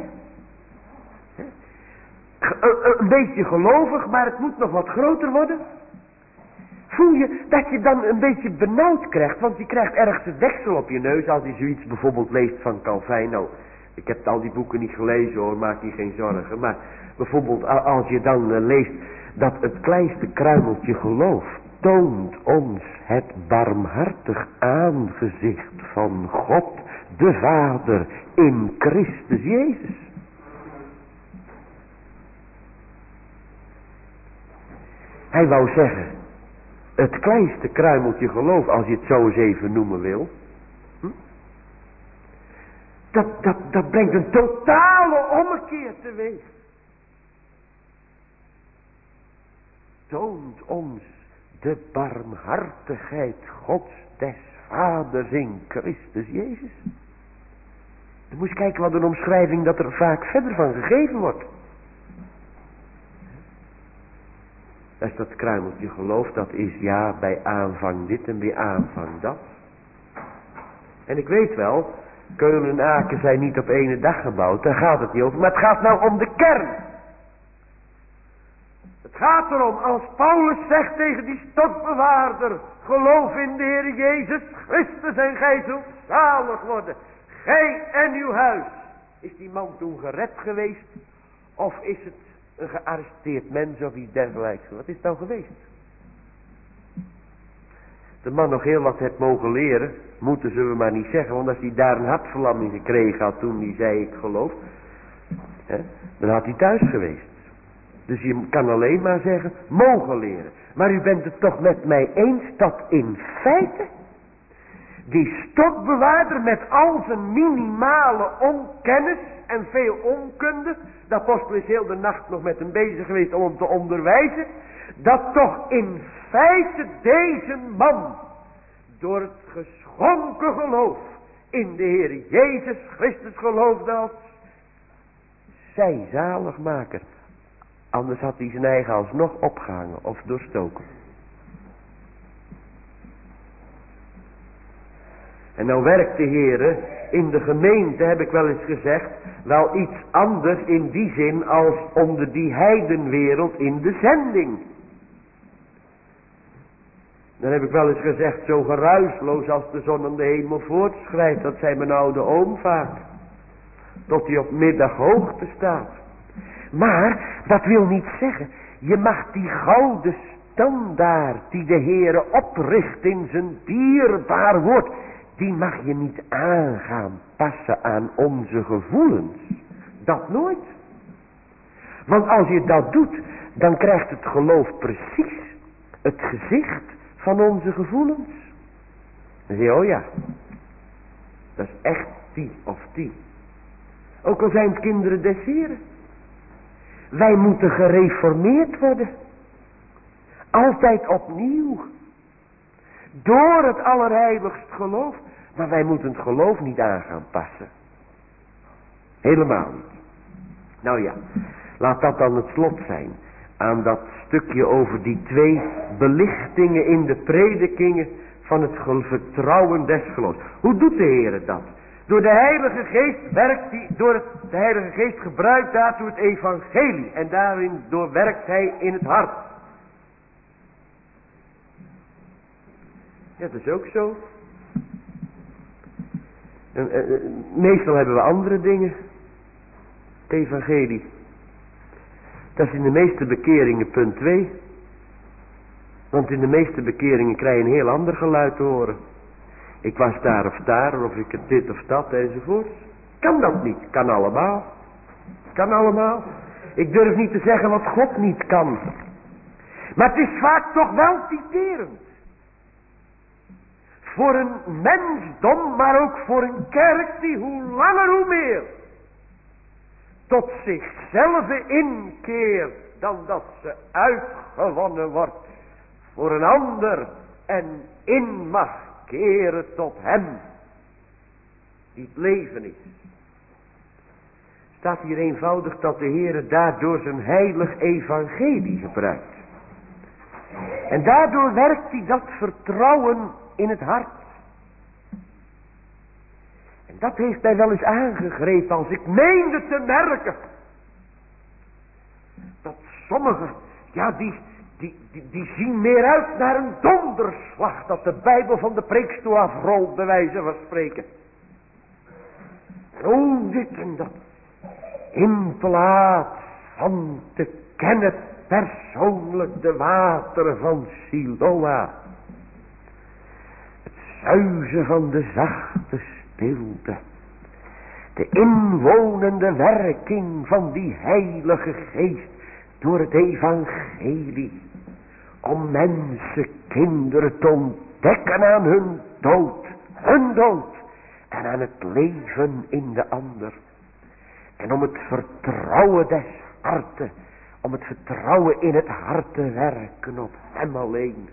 Een beetje gelovig, maar het moet nog wat groter worden. Voel je dat je dan een beetje benauwd krijgt. Want je krijgt ergens het deksel op je neus als je zoiets bijvoorbeeld leest van Calvijn. Nou, ik heb al die boeken niet gelezen hoor, maak je geen zorgen. Maar bijvoorbeeld als je dan leest dat het kleinste kruimeltje geloof toont ons het barmhartig aangezicht van God de Vader in Christus Jezus. Hij wou zeggen, het kleinste kruimeltje geloof, als je het zo eens even noemen wil. Hm? Dat, dat, dat brengt een totale ommekeer teweeg. Toont ons de barmhartigheid Gods des Vaders in Christus Jezus. Dan moet je kijken wat een omschrijving dat er vaak verder van gegeven wordt. Dat is dat kruimeltje geloof, dat is ja bij aanvang dit en bij aanvang dat. En ik weet wel, Keulen en Aken zijn niet op ene dag gebouwd, daar gaat het niet over. Maar het gaat nou om de kern. Het gaat erom, als Paulus zegt tegen die stokbewaarder, geloof in de Heer Jezus Christus en gij zult zalig worden. Gij en uw huis. Is die man toen gered geweest? Of is het een gearresteerd mens of iets dergelijks? Wat is het nou geweest? De man nog heel wat heeft mogen leren, moeten zullen we maar niet zeggen, want als hij daar een hartverlamming gekregen had toen hij zei ik geloof, hè, dan had hij thuis geweest. Dus je kan alleen maar zeggen, mogen leren. Maar u bent het toch met mij eens dat in feite die stokbewaarder met al zijn minimale onkennis en veel onkunde, de apostel is heel de nacht nog met hem bezig geweest om hem te onderwijzen, dat toch in feite deze man door het geschonken geloof in de Heer Jezus Christus geloofde als zij zaligmaker. Anders had hij zijn eigen alsnog opgehangen of doorstoken. En nou werkt de Heere in de gemeente, heb ik wel eens gezegd, wel iets anders in die zin als onder die heidenwereld in de zending. Dan heb ik wel eens gezegd, zo geruisloos als de zon aan de hemel voortschrijdt, dat zei mijn oude oom vaak. Tot hij op middaghoogte staat. Maar dat wil niet zeggen, je mag die gouden standaard die de Heere opricht in zijn dierbaar woord, die mag je niet aangaan passen aan onze gevoelens. Dat nooit. Want als je dat doet, dan krijgt het geloof precies het gezicht van onze gevoelens. Dan zeg je, oh ja, dat is echt die of die. Ook al zijn het kinderen des Heren. Wij moeten gereformeerd worden. Altijd opnieuw. Door het allerheiligst geloof. Maar wij moeten het geloof niet aan gaan passen. Helemaal niet. Nou ja, laat dat dan het slot zijn. Aan dat stukje over die twee belichtingen in de predikingen van het vertrouwen des geloofs. Hoe doet de Heer dat? Door de Heilige Geest werkt hij, door het, de Heilige Geest gebruikt daartoe het evangelie. En daarin door werkt hij in het hart. Ja, dat is ook zo. En, en, en, meestal hebben we andere dingen. Het evangelie. Dat is in de meeste bekeringen punt twee. Want in de meeste bekeringen krijg je een heel ander geluid te horen. Ik was daar of daar, of ik het dit of dat, enzovoort. Kan dat niet? Kan allemaal. Kan allemaal. Ik durf niet te zeggen wat God niet kan. Maar het is vaak toch wel typerend. Voor een mensdom, maar ook voor een kerk die hoe langer hoe meer tot zichzelf inkeert dan dat ze uitgewonnen wordt voor een ander en in mag keren tot hem die het leven is. Staat hier eenvoudig dat de Heere daardoor zijn heilig evangelie gebruikt. En daardoor werkt hij dat vertrouwen in het hart. En dat heeft mij wel eens aangegrepen als ik meende te merken dat sommigen, ja die, die, die, die zien meer uit naar een donderslag dat de Bijbel van de preekstoel afrolt, bij wijze van spreken. En oh dit en dat, in plaats van te kennen persoonlijk de wateren van Siloa, het zuizen van de zachte stilte, de inwonende werking van die heilige geest door het evangelie, om mensen, kinderen te ontdekken aan hun dood, hun dood, en aan het leven in de ander. En om het vertrouwen des harten, om het vertrouwen in het hart te werken op hem alleen.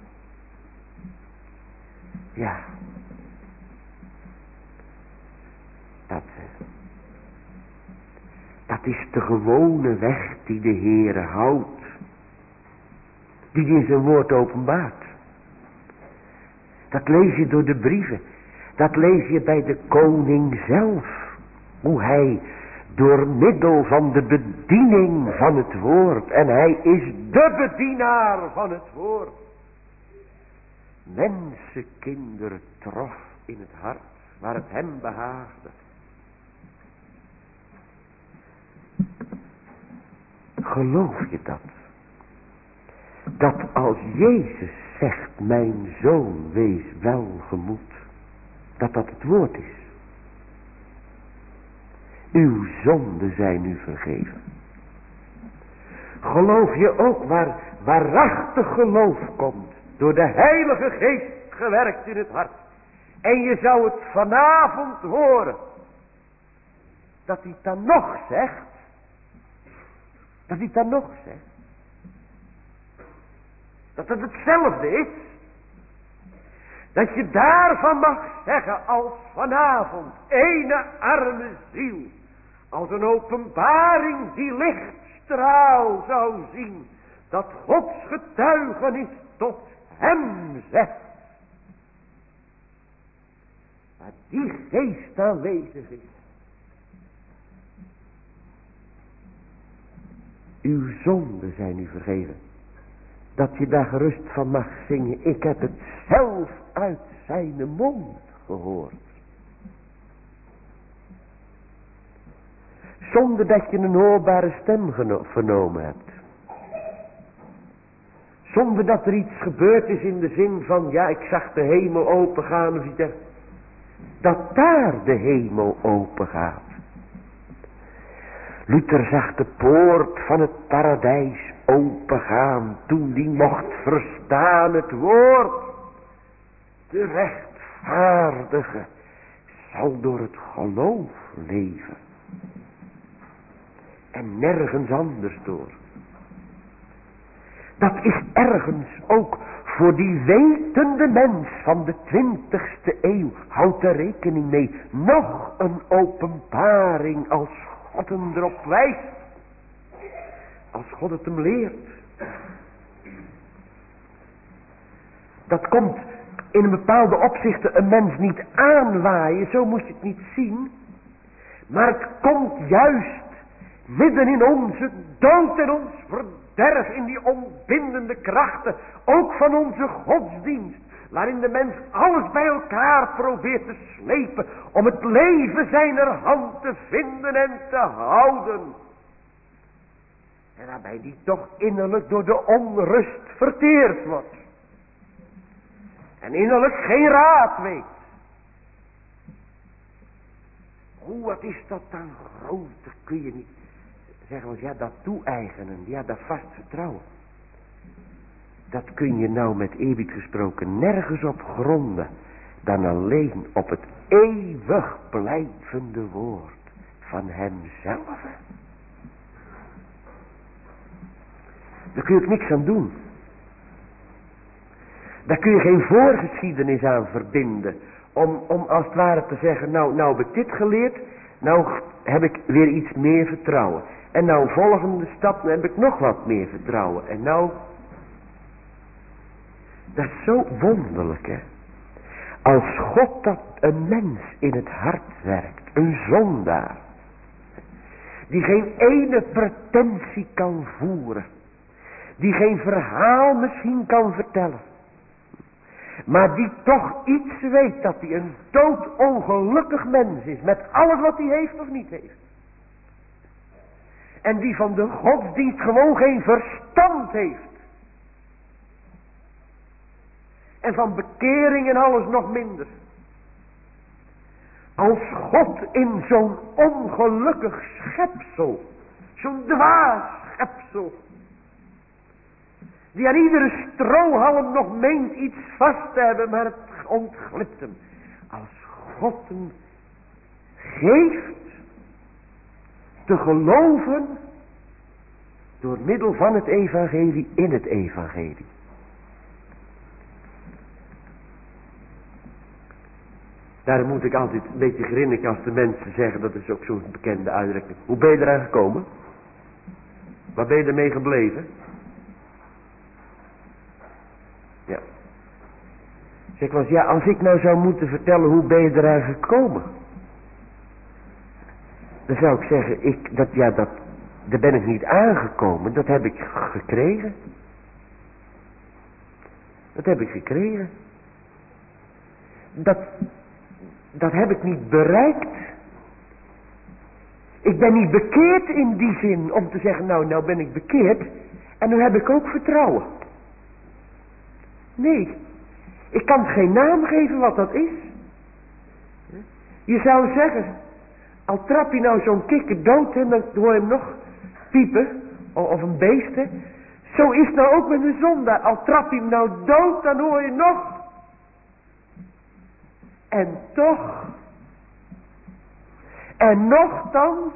Ja. Dat, dat is de gewone weg die de Heere houdt. Die hij in zijn woord openbaart. Dat lees je door de brieven. Dat lees je bij de koning zelf. Hoe hij door middel van de bediening van het woord. En hij is de bedienaar van het woord. Mensenkinderen trof in het hart. Waar het hem behaagde. Geloof je dat? Dat als Jezus zegt, mijn zoon, wees welgemoed, dat dat het woord is. Uw zonden zijn u vergeven. Geloof je ook waar waarachtig geloof komt, door de Heilige Geest gewerkt in het hart. En je zou het vanavond horen, dat hij het dan nog zegt, dat hij het dan nog zegt, dat het hetzelfde is. Dat je daarvan mag zeggen als vanavond ene arme ziel, als een openbaring die lichtstraal zou zien, dat Gods getuigenis tot hem zegt. Waar die geest aanwezig is. Uw zonden zijn u vergeven. Dat je daar gerust van mag zingen. Ik heb het zelf uit zijn mond gehoord. zonder dat je een hoorbare stem geno- vernomen hebt. Zonder dat er iets gebeurd is in de zin van, ja, ik zag de hemel opengaan of iets dergelijks. Dat daar de hemel open gaat. Luther zag de poort van het paradijs opengaan toen die mocht verstaan het woord. De rechtvaardige zal door het geloof leven. En nergens anders door. Dat is ergens ook voor die wetende mens van de twintigste eeuw. Houd er rekening mee. Nog een openbaring als God hem erop wijst. Als God het hem leert. Dat komt in een bepaalde opzichten een mens niet aanwaaien. Zo moet je het niet zien. Maar het komt juist midden in onze dood en ons verderf. In die ontbindende krachten. Ook van onze godsdienst. Waarin de mens alles bij elkaar probeert te slepen. Om het leven zijner hand te vinden en te houden. En waarbij die toch innerlijk door de onrust verteerd wordt. En innerlijk geen raad weet. Hoe, wat is dat dan groot? Dat kun je niet zeggen. Want ja, dat toe-eigenen. Ja, dat vast vertrouwen. Dat kun je nou met eerbied gesproken nergens op gronden. Dan alleen op het eeuwig blijvende woord van hemzelf. Daar kun je ook niks aan doen. Daar kun je geen voorgeschiedenis aan verbinden. Om, om als het ware te zeggen, nou, nou heb ik dit geleerd. Nou heb ik weer iets meer vertrouwen. En nou volgende stap, dan heb ik nog wat meer vertrouwen. En nou, dat is zo wonderlijk, hè. Als God dat een mens in het hart werkt, een zondaar, die geen ene pretentie kan voeren, die geen verhaal misschien kan vertellen, maar die toch iets weet dat hij een doodongelukkig mens is, met alles wat hij heeft of niet heeft. En die van de godsdienst gewoon geen verstand heeft. En van bekering en alles nog minder. Als God in zo'n ongelukkig schepsel, zo'n dwaas schepsel, die aan iedere strohalm nog meent iets vast te hebben, maar het ontglipt hem. Als God hem geeft te geloven door middel van het evangelie in het evangelie. Daarom moet ik altijd een beetje grinniken als de mensen zeggen, dat is ook zo'n bekende uitdrukking. Hoe ben je eraan gekomen? Waar ben je ermee gebleven? Ja. Zeg ik wel eens, ja, als ik nou zou moeten vertellen hoe ben je eraan gekomen? Dan zou ik zeggen, ik, dat, ja, dat, daar ben ik niet aangekomen, dat heb ik gekregen. Dat heb ik gekregen. Dat, dat heb ik niet bereikt. Ik ben niet bekeerd in die zin om te zeggen, nou, nou ben ik bekeerd en nu heb ik ook vertrouwen. Nee, ik kan geen naam geven wat dat is. Je zou zeggen, al trap je nou zo'n kikker dood en dan hoor je hem nog piepen, of een beest, hè. Zo is het nou ook met een zondaar. Al trap je hem nou dood, dan hoor je nog. En toch, en nochtans,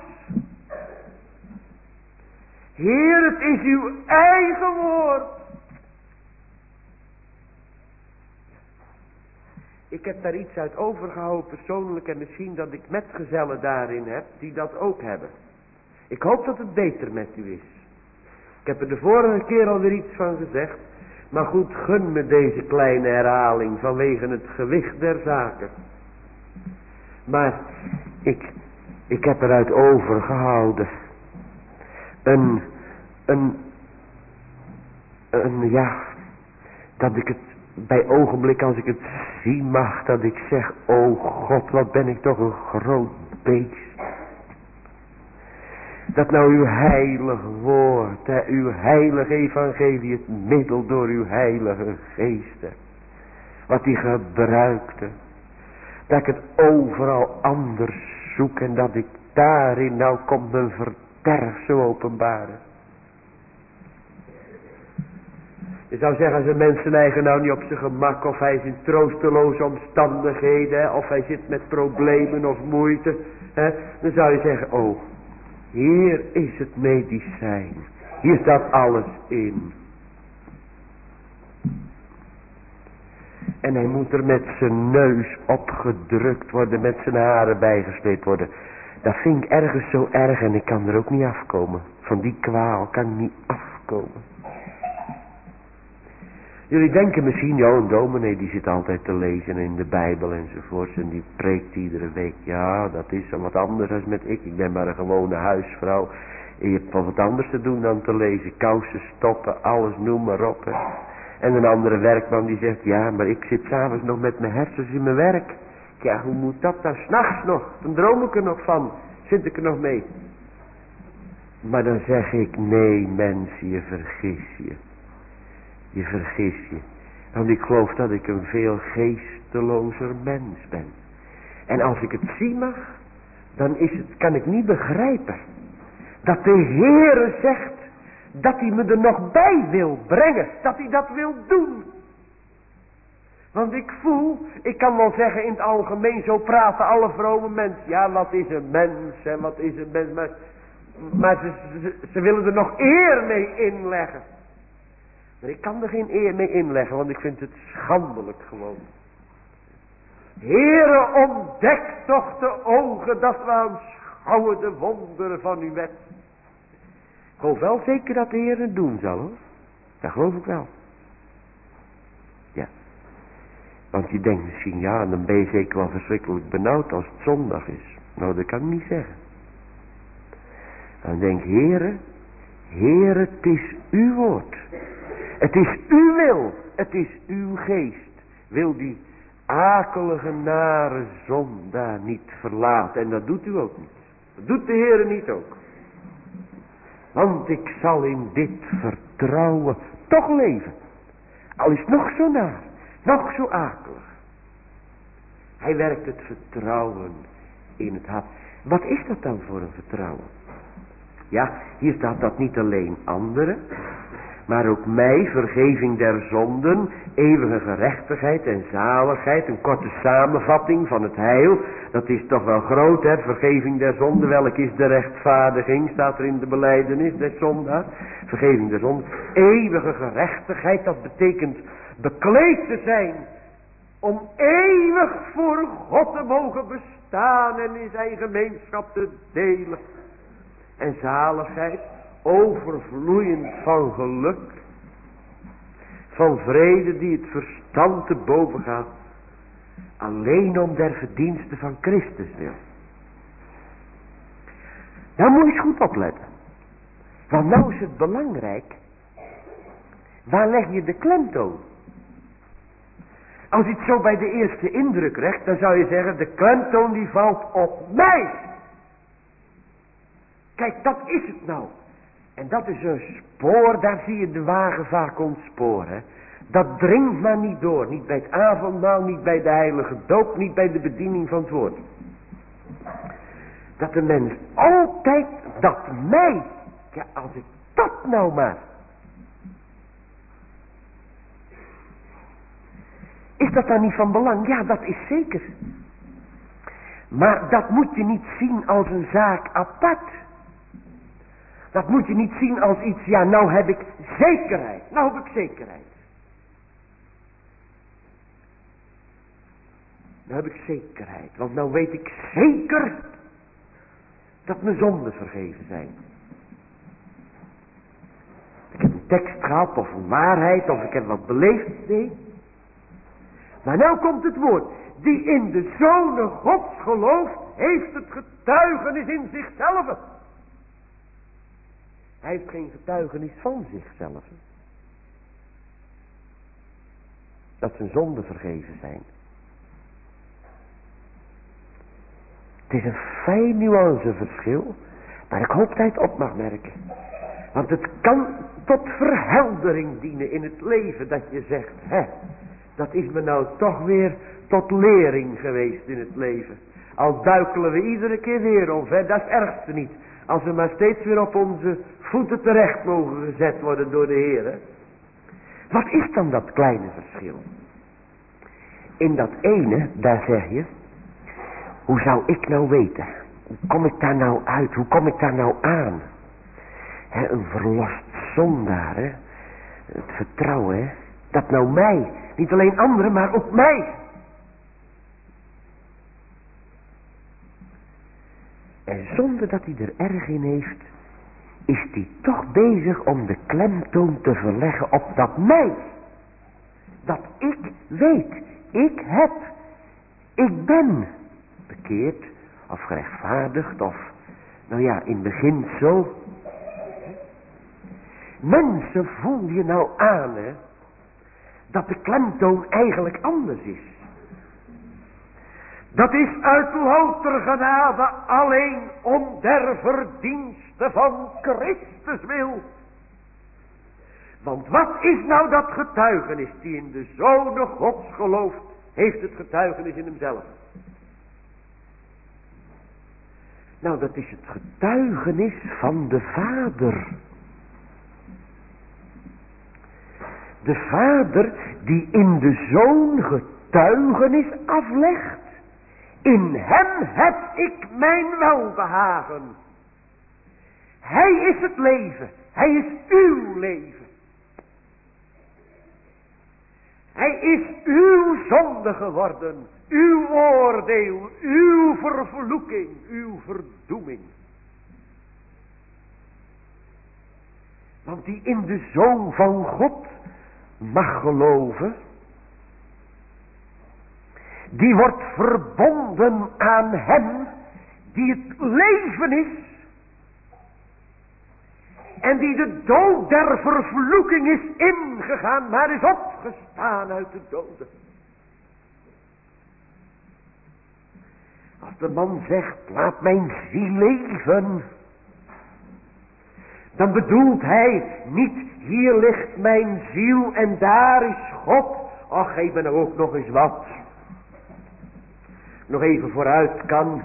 Heer, het is uw eigen woord. Ik heb daar iets uit overgehouden persoonlijk en misschien dat ik metgezellen daarin heb die dat ook hebben. Ik hoop dat het beter met u is. Ik heb er de vorige keer alweer iets van gezegd. Maar goed, gun me deze kleine herhaling vanwege het gewicht der zaken. Maar ik, ik heb eruit overgehouden. Een, een, een, ja, dat ik het bij ogenblik als ik het zien mag, dat ik zeg, o God, wat ben ik toch een groot beest. Dat nou uw heilig woord, hè, uw heilig evangelie, het middel door uw heilige geest, hè, wat die gebruikte. Dat ik het overal anders zoek en dat ik daarin nou komt mijn verderf zo openbaren. Je zou zeggen, als een mens zijn eigen nou niet op zijn gemak, of hij is in troosteloze omstandigheden, hè, of hij zit met problemen of moeite, hè, dan zou je zeggen, oh, hier is het medicijn. Hier staat alles in. En hij moet er met zijn neus opgedrukt worden, met zijn haren bijgesleept worden. Dat vind ik ergens zo erg en ik kan er ook niet afkomen. Van die kwaal kan ik niet afkomen. Jullie denken misschien, ja, een dominee die zit altijd te lezen in de Bijbel enzovoorts. En die preekt iedere week. Ja, dat is wat anders dan met ik. Ik ben maar een gewone huisvrouw. En je hebt wel wat anders te doen dan te lezen. Kousen, stoppen, alles, noem maar op. Hè. En een andere werkman die zegt, ja, maar ik zit s'avonds nog met mijn hersens in mijn werk. Ja, hoe moet dat dan? 's Nachts nog. Dan droom ik er nog van. Zit ik er nog mee. Maar dan zeg ik, nee mensen, je vergis je. Je vergis je. Want ik geloof dat ik een veel geestelozer mens ben. En als ik het zien mag, dan is het, kan ik niet begrijpen dat de Heere zegt dat hij me er nog bij wil brengen. Dat hij dat wil doen. Want ik voel, ik kan wel zeggen in het algemeen, zo praten alle vrome mensen. Ja, wat is een mens en wat is een mens. Maar, maar ze, ze, ze willen er nog eer mee inleggen. Maar ik kan er geen eer mee inleggen, want ik vind het schandelijk gewoon. Heere, ontdek toch de ogen dat we aanschouwen de wonderen van uw wet. Ik geloof wel zeker dat de Heer het doen zal, hoor. Dat geloof ik wel. Ja. Want je denkt misschien, ja, dan ben je zeker wel verschrikkelijk benauwd als het zondag is. Nou, dat kan ik niet zeggen. Dan denk ik, Heere, Heere, het is uw woord. Het is uw wil. Het is uw geest. Wil die akelige, nare zondaar niet verlaten. En dat doet u ook niet. Dat doet de Heere niet ook. Want ik zal in dit vertrouwen toch leven. Al is het nog zo naar. Nog zo akelig. Hij werkt het vertrouwen in het hart. Wat is dat dan voor een vertrouwen? Ja, hier staat dat niet alleen anderen, maar ook mij, vergeving der zonden, eeuwige gerechtigheid en zaligheid. Een korte samenvatting van het heil. Dat is toch wel groot, hè? Vergeving der zonden. Welk is de rechtvaardiging? Staat er in de belijdenis des zondaars. Vergeving der zonden. Eeuwige gerechtigheid, dat betekent bekleed te zijn. Om eeuwig voor God te mogen bestaan en in zijn gemeenschap te delen. En zaligheid. Overvloeiend van geluk. Van vrede die het verstand te boven gaat. Alleen om der verdiensten van Christus wil. Nou moet je eens goed opletten. Want nou is het belangrijk. Waar leg je de klemtoon? Als je het zo bij de eerste indruk krijgt, dan zou je zeggen, de klemtoon die valt op mij. Kijk, dat is het nou. En dat is een spoor, daar zie je de wagen vaak ontsporen. Dat dringt maar niet door. Niet bij het avondmaal, niet bij de heilige doop, niet bij de bediening van het woord. Dat de mens altijd, dat mij, ja als ik dat nou maar. Is dat dan niet van belang? Ja, dat is zeker. Maar dat moet je niet zien als een zaak apart. Dat moet je niet zien als iets, ja nou heb ik zekerheid. Nou heb ik zekerheid. Nou heb ik zekerheid. Want nou weet ik zeker dat mijn zonden vergeven zijn. Ik heb een tekst gehad of een waarheid of ik heb wat beleefd. Nee. Maar nou komt het woord. Die in de Zonen Gods gelooft, heeft het getuigenis in zichzelf. Hij heeft geen getuigenis van zichzelf. Dat zijn zonden vergeven zijn. Het is een fijn nuanceverschil. Maar ik hoop dat je het op mag merken. Want het kan tot verheldering dienen in het leven dat je zegt, hè, dat is me nou toch weer tot lering geweest in het leven. Al duikelen we iedere keer weer om, hè, dat is het ergste niet. Als we maar steeds weer op onze voeten terecht mogen gezet worden door de Heer. Hè. Wat is dan dat kleine verschil? In dat ene, daar zeg je, hoe zou ik nou weten? Hoe kom ik daar nou uit? Hoe kom ik daar nou aan? He, een verlost zondaar, hè? Het vertrouwen, hè? Dat nou mij, niet alleen anderen, maar ook mij. En zonder dat hij er erg in heeft, is hij toch bezig om de klemtoon te verleggen op dat mij. Dat ik weet, ik heb, ik ben bekeerd of gerechtvaardigd of, nou ja, in begin zo. Mensen, voel je nou aan, hè, dat de klemtoon eigenlijk anders is. Dat is uit louter genade alleen om der verdienste van Christus wil. Want wat is nou dat getuigenis die in de Zoon Gods gelooft, heeft het getuigenis in hemzelf. Nou, dat is het getuigenis van de Vader. De Vader die in de Zoon getuigenis aflegt. In hem heb ik mijn welbehagen. Hij is het leven. Hij is uw leven. Hij is uw zonde geworden. Uw oordeel. Uw vervloeking. Uw verdoeming. Want die in de Zoon van God mag geloven, die wordt verbonden aan hem die het leven is en die de dood der vervloeking is ingegaan, maar is opgestaan uit de doden. Als de man zegt, laat mijn ziel leven, dan bedoelt hij niet, hier ligt mijn ziel en daar is God. Ach, geef me nou ook nog eens wat. Nog even vooruit kan.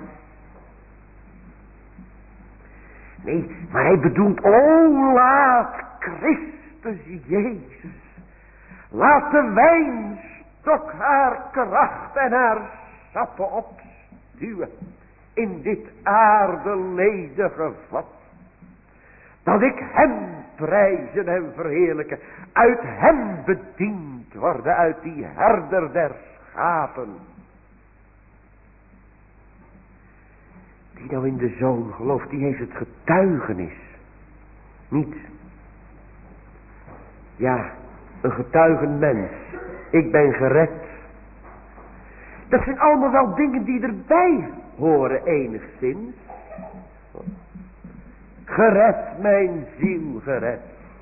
Nee, maar hij bedoelt, o laat Christus Jezus. Laat de wijnstok haar kracht en haar sappen opstuwen in dit aardeledige vat. Dat ik hem prijzen en verheerlijken. Uit hem bediend worden. Uit die herder der schapen. Die nou in de Zoon gelooft. Die heeft het getuigenis. Niet. Ja. Een getuigend mens. Ik ben gered. Dat zijn allemaal wel dingen die erbij horen enigszins. Gered, mijn ziel gered.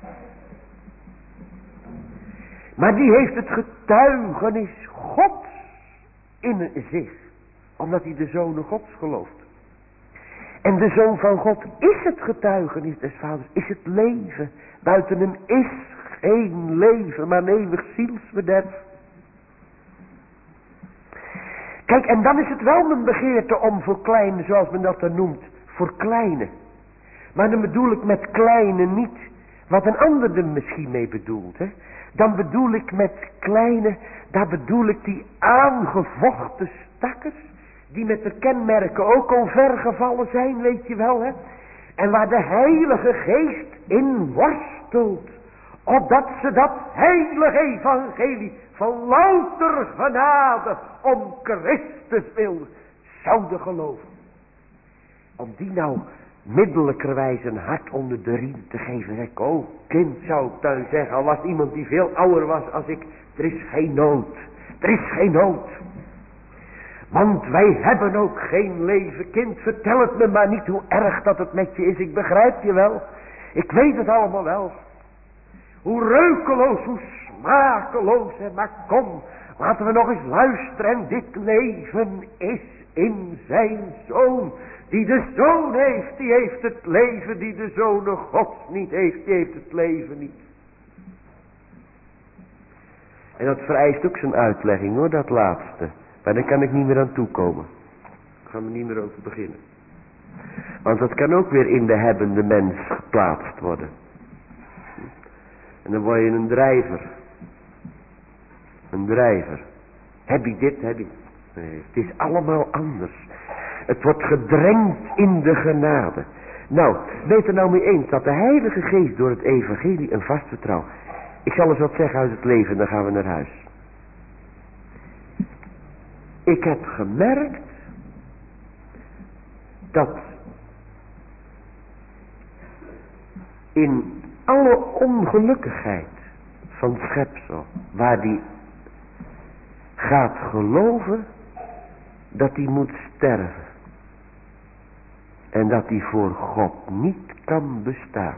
Maar die heeft het getuigenis Gods in zich. Omdat hij de Zoon Gods gelooft. En de Zoon van God is het getuigenis des Vaders. Is het leven. Buiten hem is geen leven, maar een eeuwig zielsverderf. Kijk, en dan is het wel mijn begeerte om voor kleine, zoals men dat dan noemt, voor kleine. Maar dan bedoel ik met kleine niet wat een ander er misschien mee bedoelt. Hè? Dan bedoel ik met kleine, daar bedoel ik die aangevochten stakkers. Die met de kenmerken ook onvergevallen zijn, weet je wel. Hè? En waar de Heilige Geest in worstelt. Opdat ze dat heilige evangelie van louter genade om Christus wil zouden geloven. Om die nou middelijkerwijs een hart onder de riem te geven. Zeg, oh kind, zou ik dan zeggen, al was iemand die veel ouder was als ik, er is geen nood. Er is geen nood. Want wij hebben ook geen leven. Kind, vertel het me maar niet hoe erg dat het met je is. Ik begrijp je wel. Ik weet het allemaal wel. Hoe reukeloos, hoe smakeloos. Hè? Maar kom, Laten we nog eens luisteren. En dit leven is in zijn Zoon. Die de Zoon heeft, die heeft het leven. Die de Zoon Gods niet heeft, die heeft het leven niet. En dat vereist ook zijn uitlegging hoor, dat laatste. Maar daar kan ik niet meer aan toekomen. Daar gaan we niet meer over beginnen. Want dat kan ook weer in de hebbende mens geplaatst worden. En dan word je een drijver. Een drijver. Heb je dit, heb je... Nee, het is allemaal anders. Het wordt gedrenkt in de genade. Nou, weet er nou mee eens dat de Heilige Geest door het evangelie een vast vertrouwen. Ik zal eens wat zeggen uit het leven, dan gaan we naar huis. Ik heb gemerkt dat in alle ongelukkigheid van het schepsel, waar die gaat geloven dat hij moet sterven en dat hij voor God niet kan bestaan.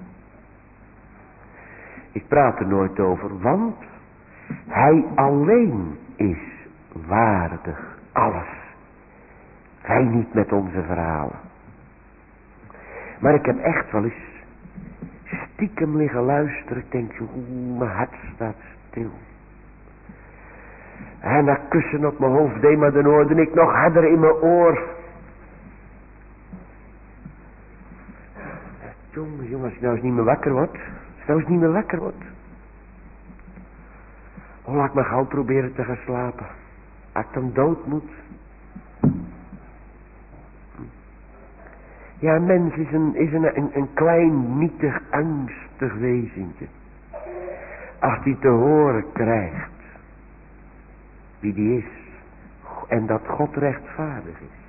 Ik praat er nooit over, want hij alleen is waardig alles. Wij niet met onze verhalen. Maar ik heb echt wel eens stiekem liggen luisteren. Ik denk, oeh, mijn hart staat stil. En dat kussen op mijn hoofd deed, maar dan hoorde ik nog harder in mijn oor. Jongen, jongen, als ik nou eens niet meer wakker word. Als ik nou eens niet meer wakker word. Oh, laat ik maar gauw proberen te gaan slapen. Als ik dan dood moet. Ja, een mens is een, is een, een, een klein, nietig, angstig wezentje. Als die te horen krijgt wie die is. En dat God rechtvaardig is.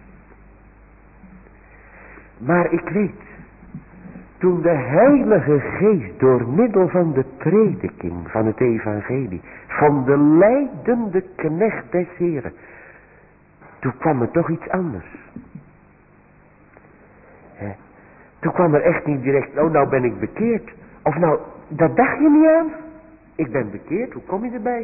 Maar ik weet, toen de Heilige Geest door middel van de prediking van het evangelie, van de lijdende knecht des Heren, toen kwam er toch iets anders. He. Toen kwam er echt niet direct, oh nou ben ik bekeerd. Of nou, dat dacht je niet aan. Ik ben bekeerd, hoe kom je erbij?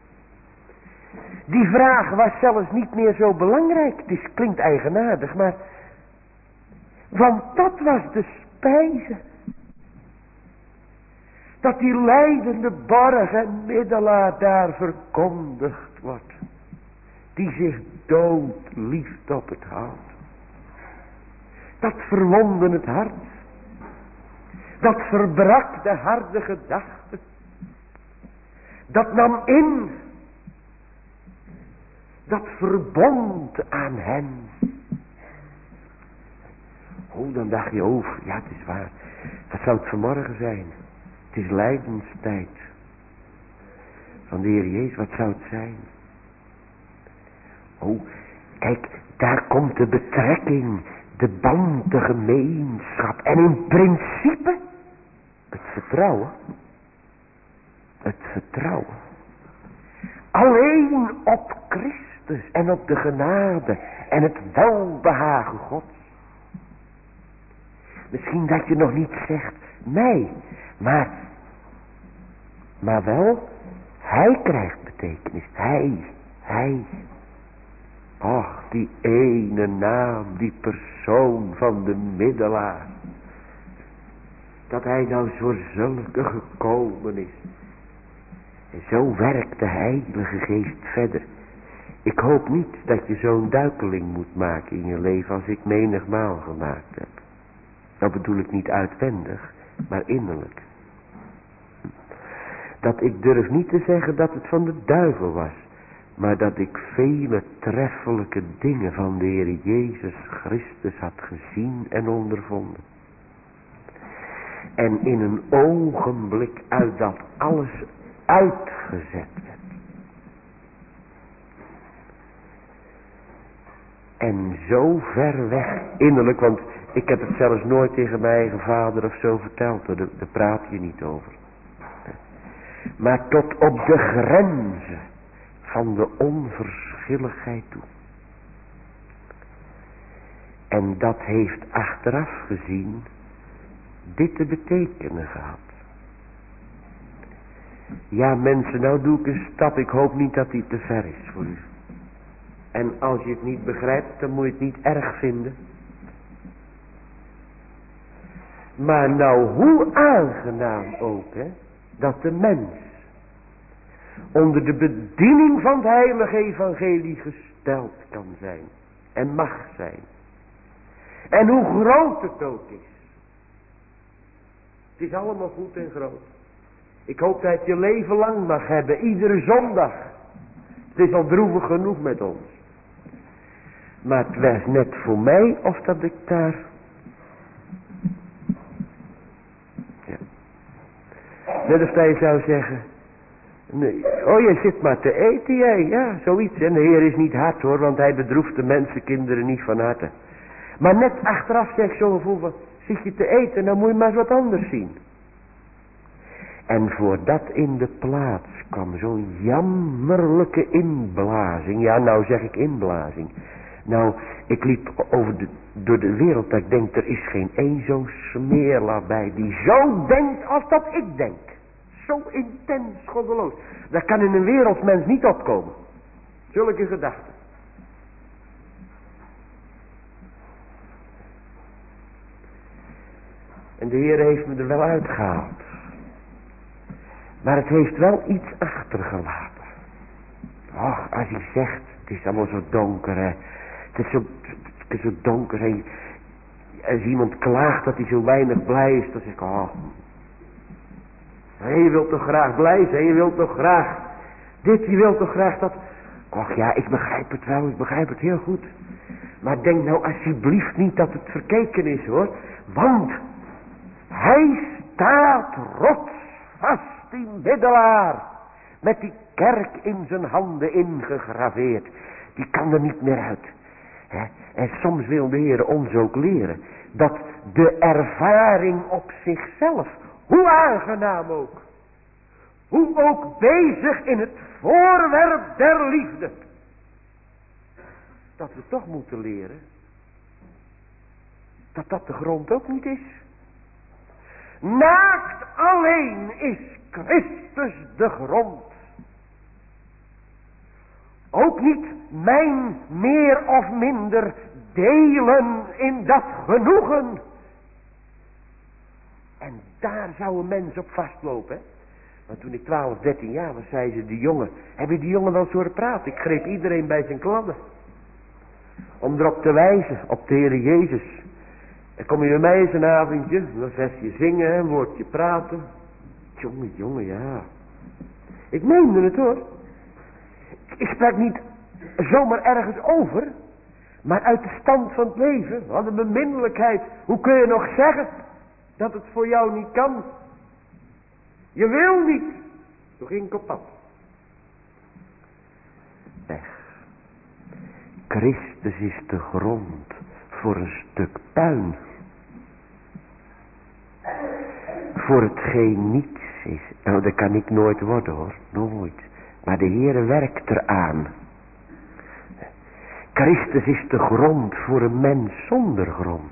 Die vraag was zelfs niet meer zo belangrijk. Het is, klinkt eigenaardig, maar... Want dat was de spijze. Dat die lijdende borg en middelaar daar verkondigd wordt. Die zich dood liefst op het hout. Dat verwondde het hart. Dat verbrak de harde gedachten. Dat nam in. Dat verbond aan hen. Oh, dan dacht je, oh, ja, het is waar. Wat zou het vanmorgen zijn? Het is lijdenstijd. Van de Heer Jezus, wat zou het zijn? Oh, kijk, daar komt de betrekking, de band, de gemeenschap. En in principe, het vertrouwen. Het vertrouwen. Alleen op Christus en op de genade en het welbehagen Gods. Misschien dat je nog niet zegt, mij, maar, maar wel, hij krijgt betekenis. Hij, hij. Och, die ene naam, die persoon van de middelaar. Dat hij nou voor zulke gekomen is. En zo werkt de Heilige Geest verder. Ik hoop niet dat je zo'n duikeling moet maken in je leven als ik menigmaal gemaakt heb. Dat bedoel ik niet uitwendig, maar innerlijk. Dat ik durf niet te zeggen dat het van de duivel was, maar dat ik vele treffelijke dingen van de Heer Jezus Christus had gezien en ondervonden. En in een ogenblik uit dat alles uitgezet werd. En zo ver weg innerlijk, want ik heb het zelfs nooit tegen mijn eigen vader of zo verteld, daar, daar praat je niet over. Maar tot op de grenzen van de onverschilligheid toe. En dat heeft achteraf gezien dit te betekenen gehad. Ja mensen, nou doe ik een stap. Ik hoop niet dat die te ver is voor u. En als je het niet begrijpt, dan moet je het niet erg vinden. Maar nou, hoe aangenaam ook, hè, dat de mens onder de bediening van het heilige evangelie gesteld kan zijn. En mag zijn. En hoe groot het ook is. Het is allemaal goed en groot. Ik hoop dat je leven lang mag hebben. Iedere zondag. Het is al droevig genoeg met ons. Maar het was net voor mij of dat ik daar... Ja. Net als dat je zou zeggen... Nee. Oh, je zit maar te eten jij. Ja, zoiets. En de Heer is niet hard hoor. Want hij bedroeft de mensenkinderen niet van harte. Maar net achteraf zeg ik zo'n gevoel van... Zit je te eten, dan moet je maar eens wat anders zien. En voordat in de plaats kwam zo'n jammerlijke inblazing. Ja, nou zeg ik inblazing. Nou, ik liep over de, door de wereld dat ik denk, er is geen één zo'n smeerlap bij die zo denkt als dat ik denk. Zo intens goddeloos. Dat kan in een wereldmens niet opkomen. Zulke gedachten. En de Heer heeft me er wel uitgehaald. Maar het heeft wel iets achtergelaten. Och, als hij zegt, het is allemaal zo donker, hè. Het is zo, het is zo donker, hè. Als iemand klaagt dat hij zo weinig blij is, dan zeg ik, oh. Je wilt toch graag blij zijn, je wilt toch graag dit, je wilt toch graag dat. Och ja, ik begrijp het wel, ik begrijp het heel goed. Maar denk nou alsjeblieft niet dat het verkeken is, hoor. Want hij staat rotsvast, die middelaar, met die kerk in zijn handen ingegraveerd. Die kan er niet meer uit. He? En soms wil de Heer ons ook leren dat de ervaring op zichzelf, hoe aangenaam ook, hoe ook bezig in het voorwerp der liefde, dat we toch moeten leren dat dat de grond ook niet is. Naakt alleen is Christus de grond. Ook niet mijn meer of minder delen in dat genoegen. En daar zou een mens op vastlopen. Hè? Want toen ik twaalf, dertien jaar was, zei ze, die jongen, heb je die jongen wel eens horen praten? Ik greep iedereen bij zijn kladden. Om erop te wijzen, op de Heer Jezus. Dan kom je bij mij eens een avondje, dan zes je zingen, een woordje praten. Jongen, jongen, ja. Ik meende het hoor. Ik sprak niet zomaar ergens over, maar uit de stand van het leven. Wat een beminnelijkheid. Hoe kun je nog zeggen dat het voor jou niet kan? Je wil niet. Toen ging ik op pad. Weg. Christus is de grond voor een stuk puin. Voor hetgeen niets is. Nou, dat kan ik nooit worden hoor. Nooit. Maar de Heere werkt eraan. Christus is de grond voor een mens zonder grond.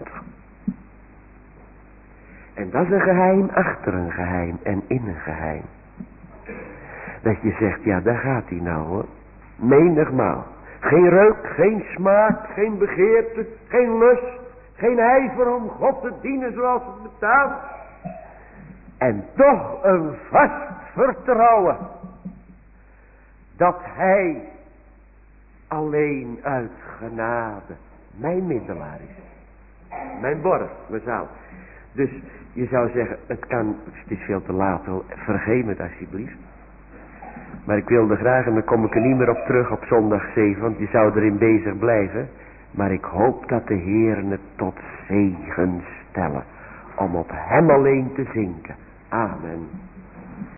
En dat is een geheim achter een geheim en in een geheim. Dat je zegt, ja daar gaat hij nou hoor. Menigmaal. Geen reuk, geen smaak, geen begeerte, geen lust, geen ijver om God te dienen zoals het bestaat. En toch een vast vertrouwen. Dat hij alleen uit genade mijn middelaar is. Mijn borg, mijn zaal. Dus je zou zeggen, het kan, het is veel te laat, vergeet het alsjeblieft. Maar ik wilde graag, en dan kom ik er niet meer op terug op zondag zeven, want je zou erin bezig blijven. Maar ik hoop dat de Heer het tot zegen stellen, om op hem alleen te zinken. Amen.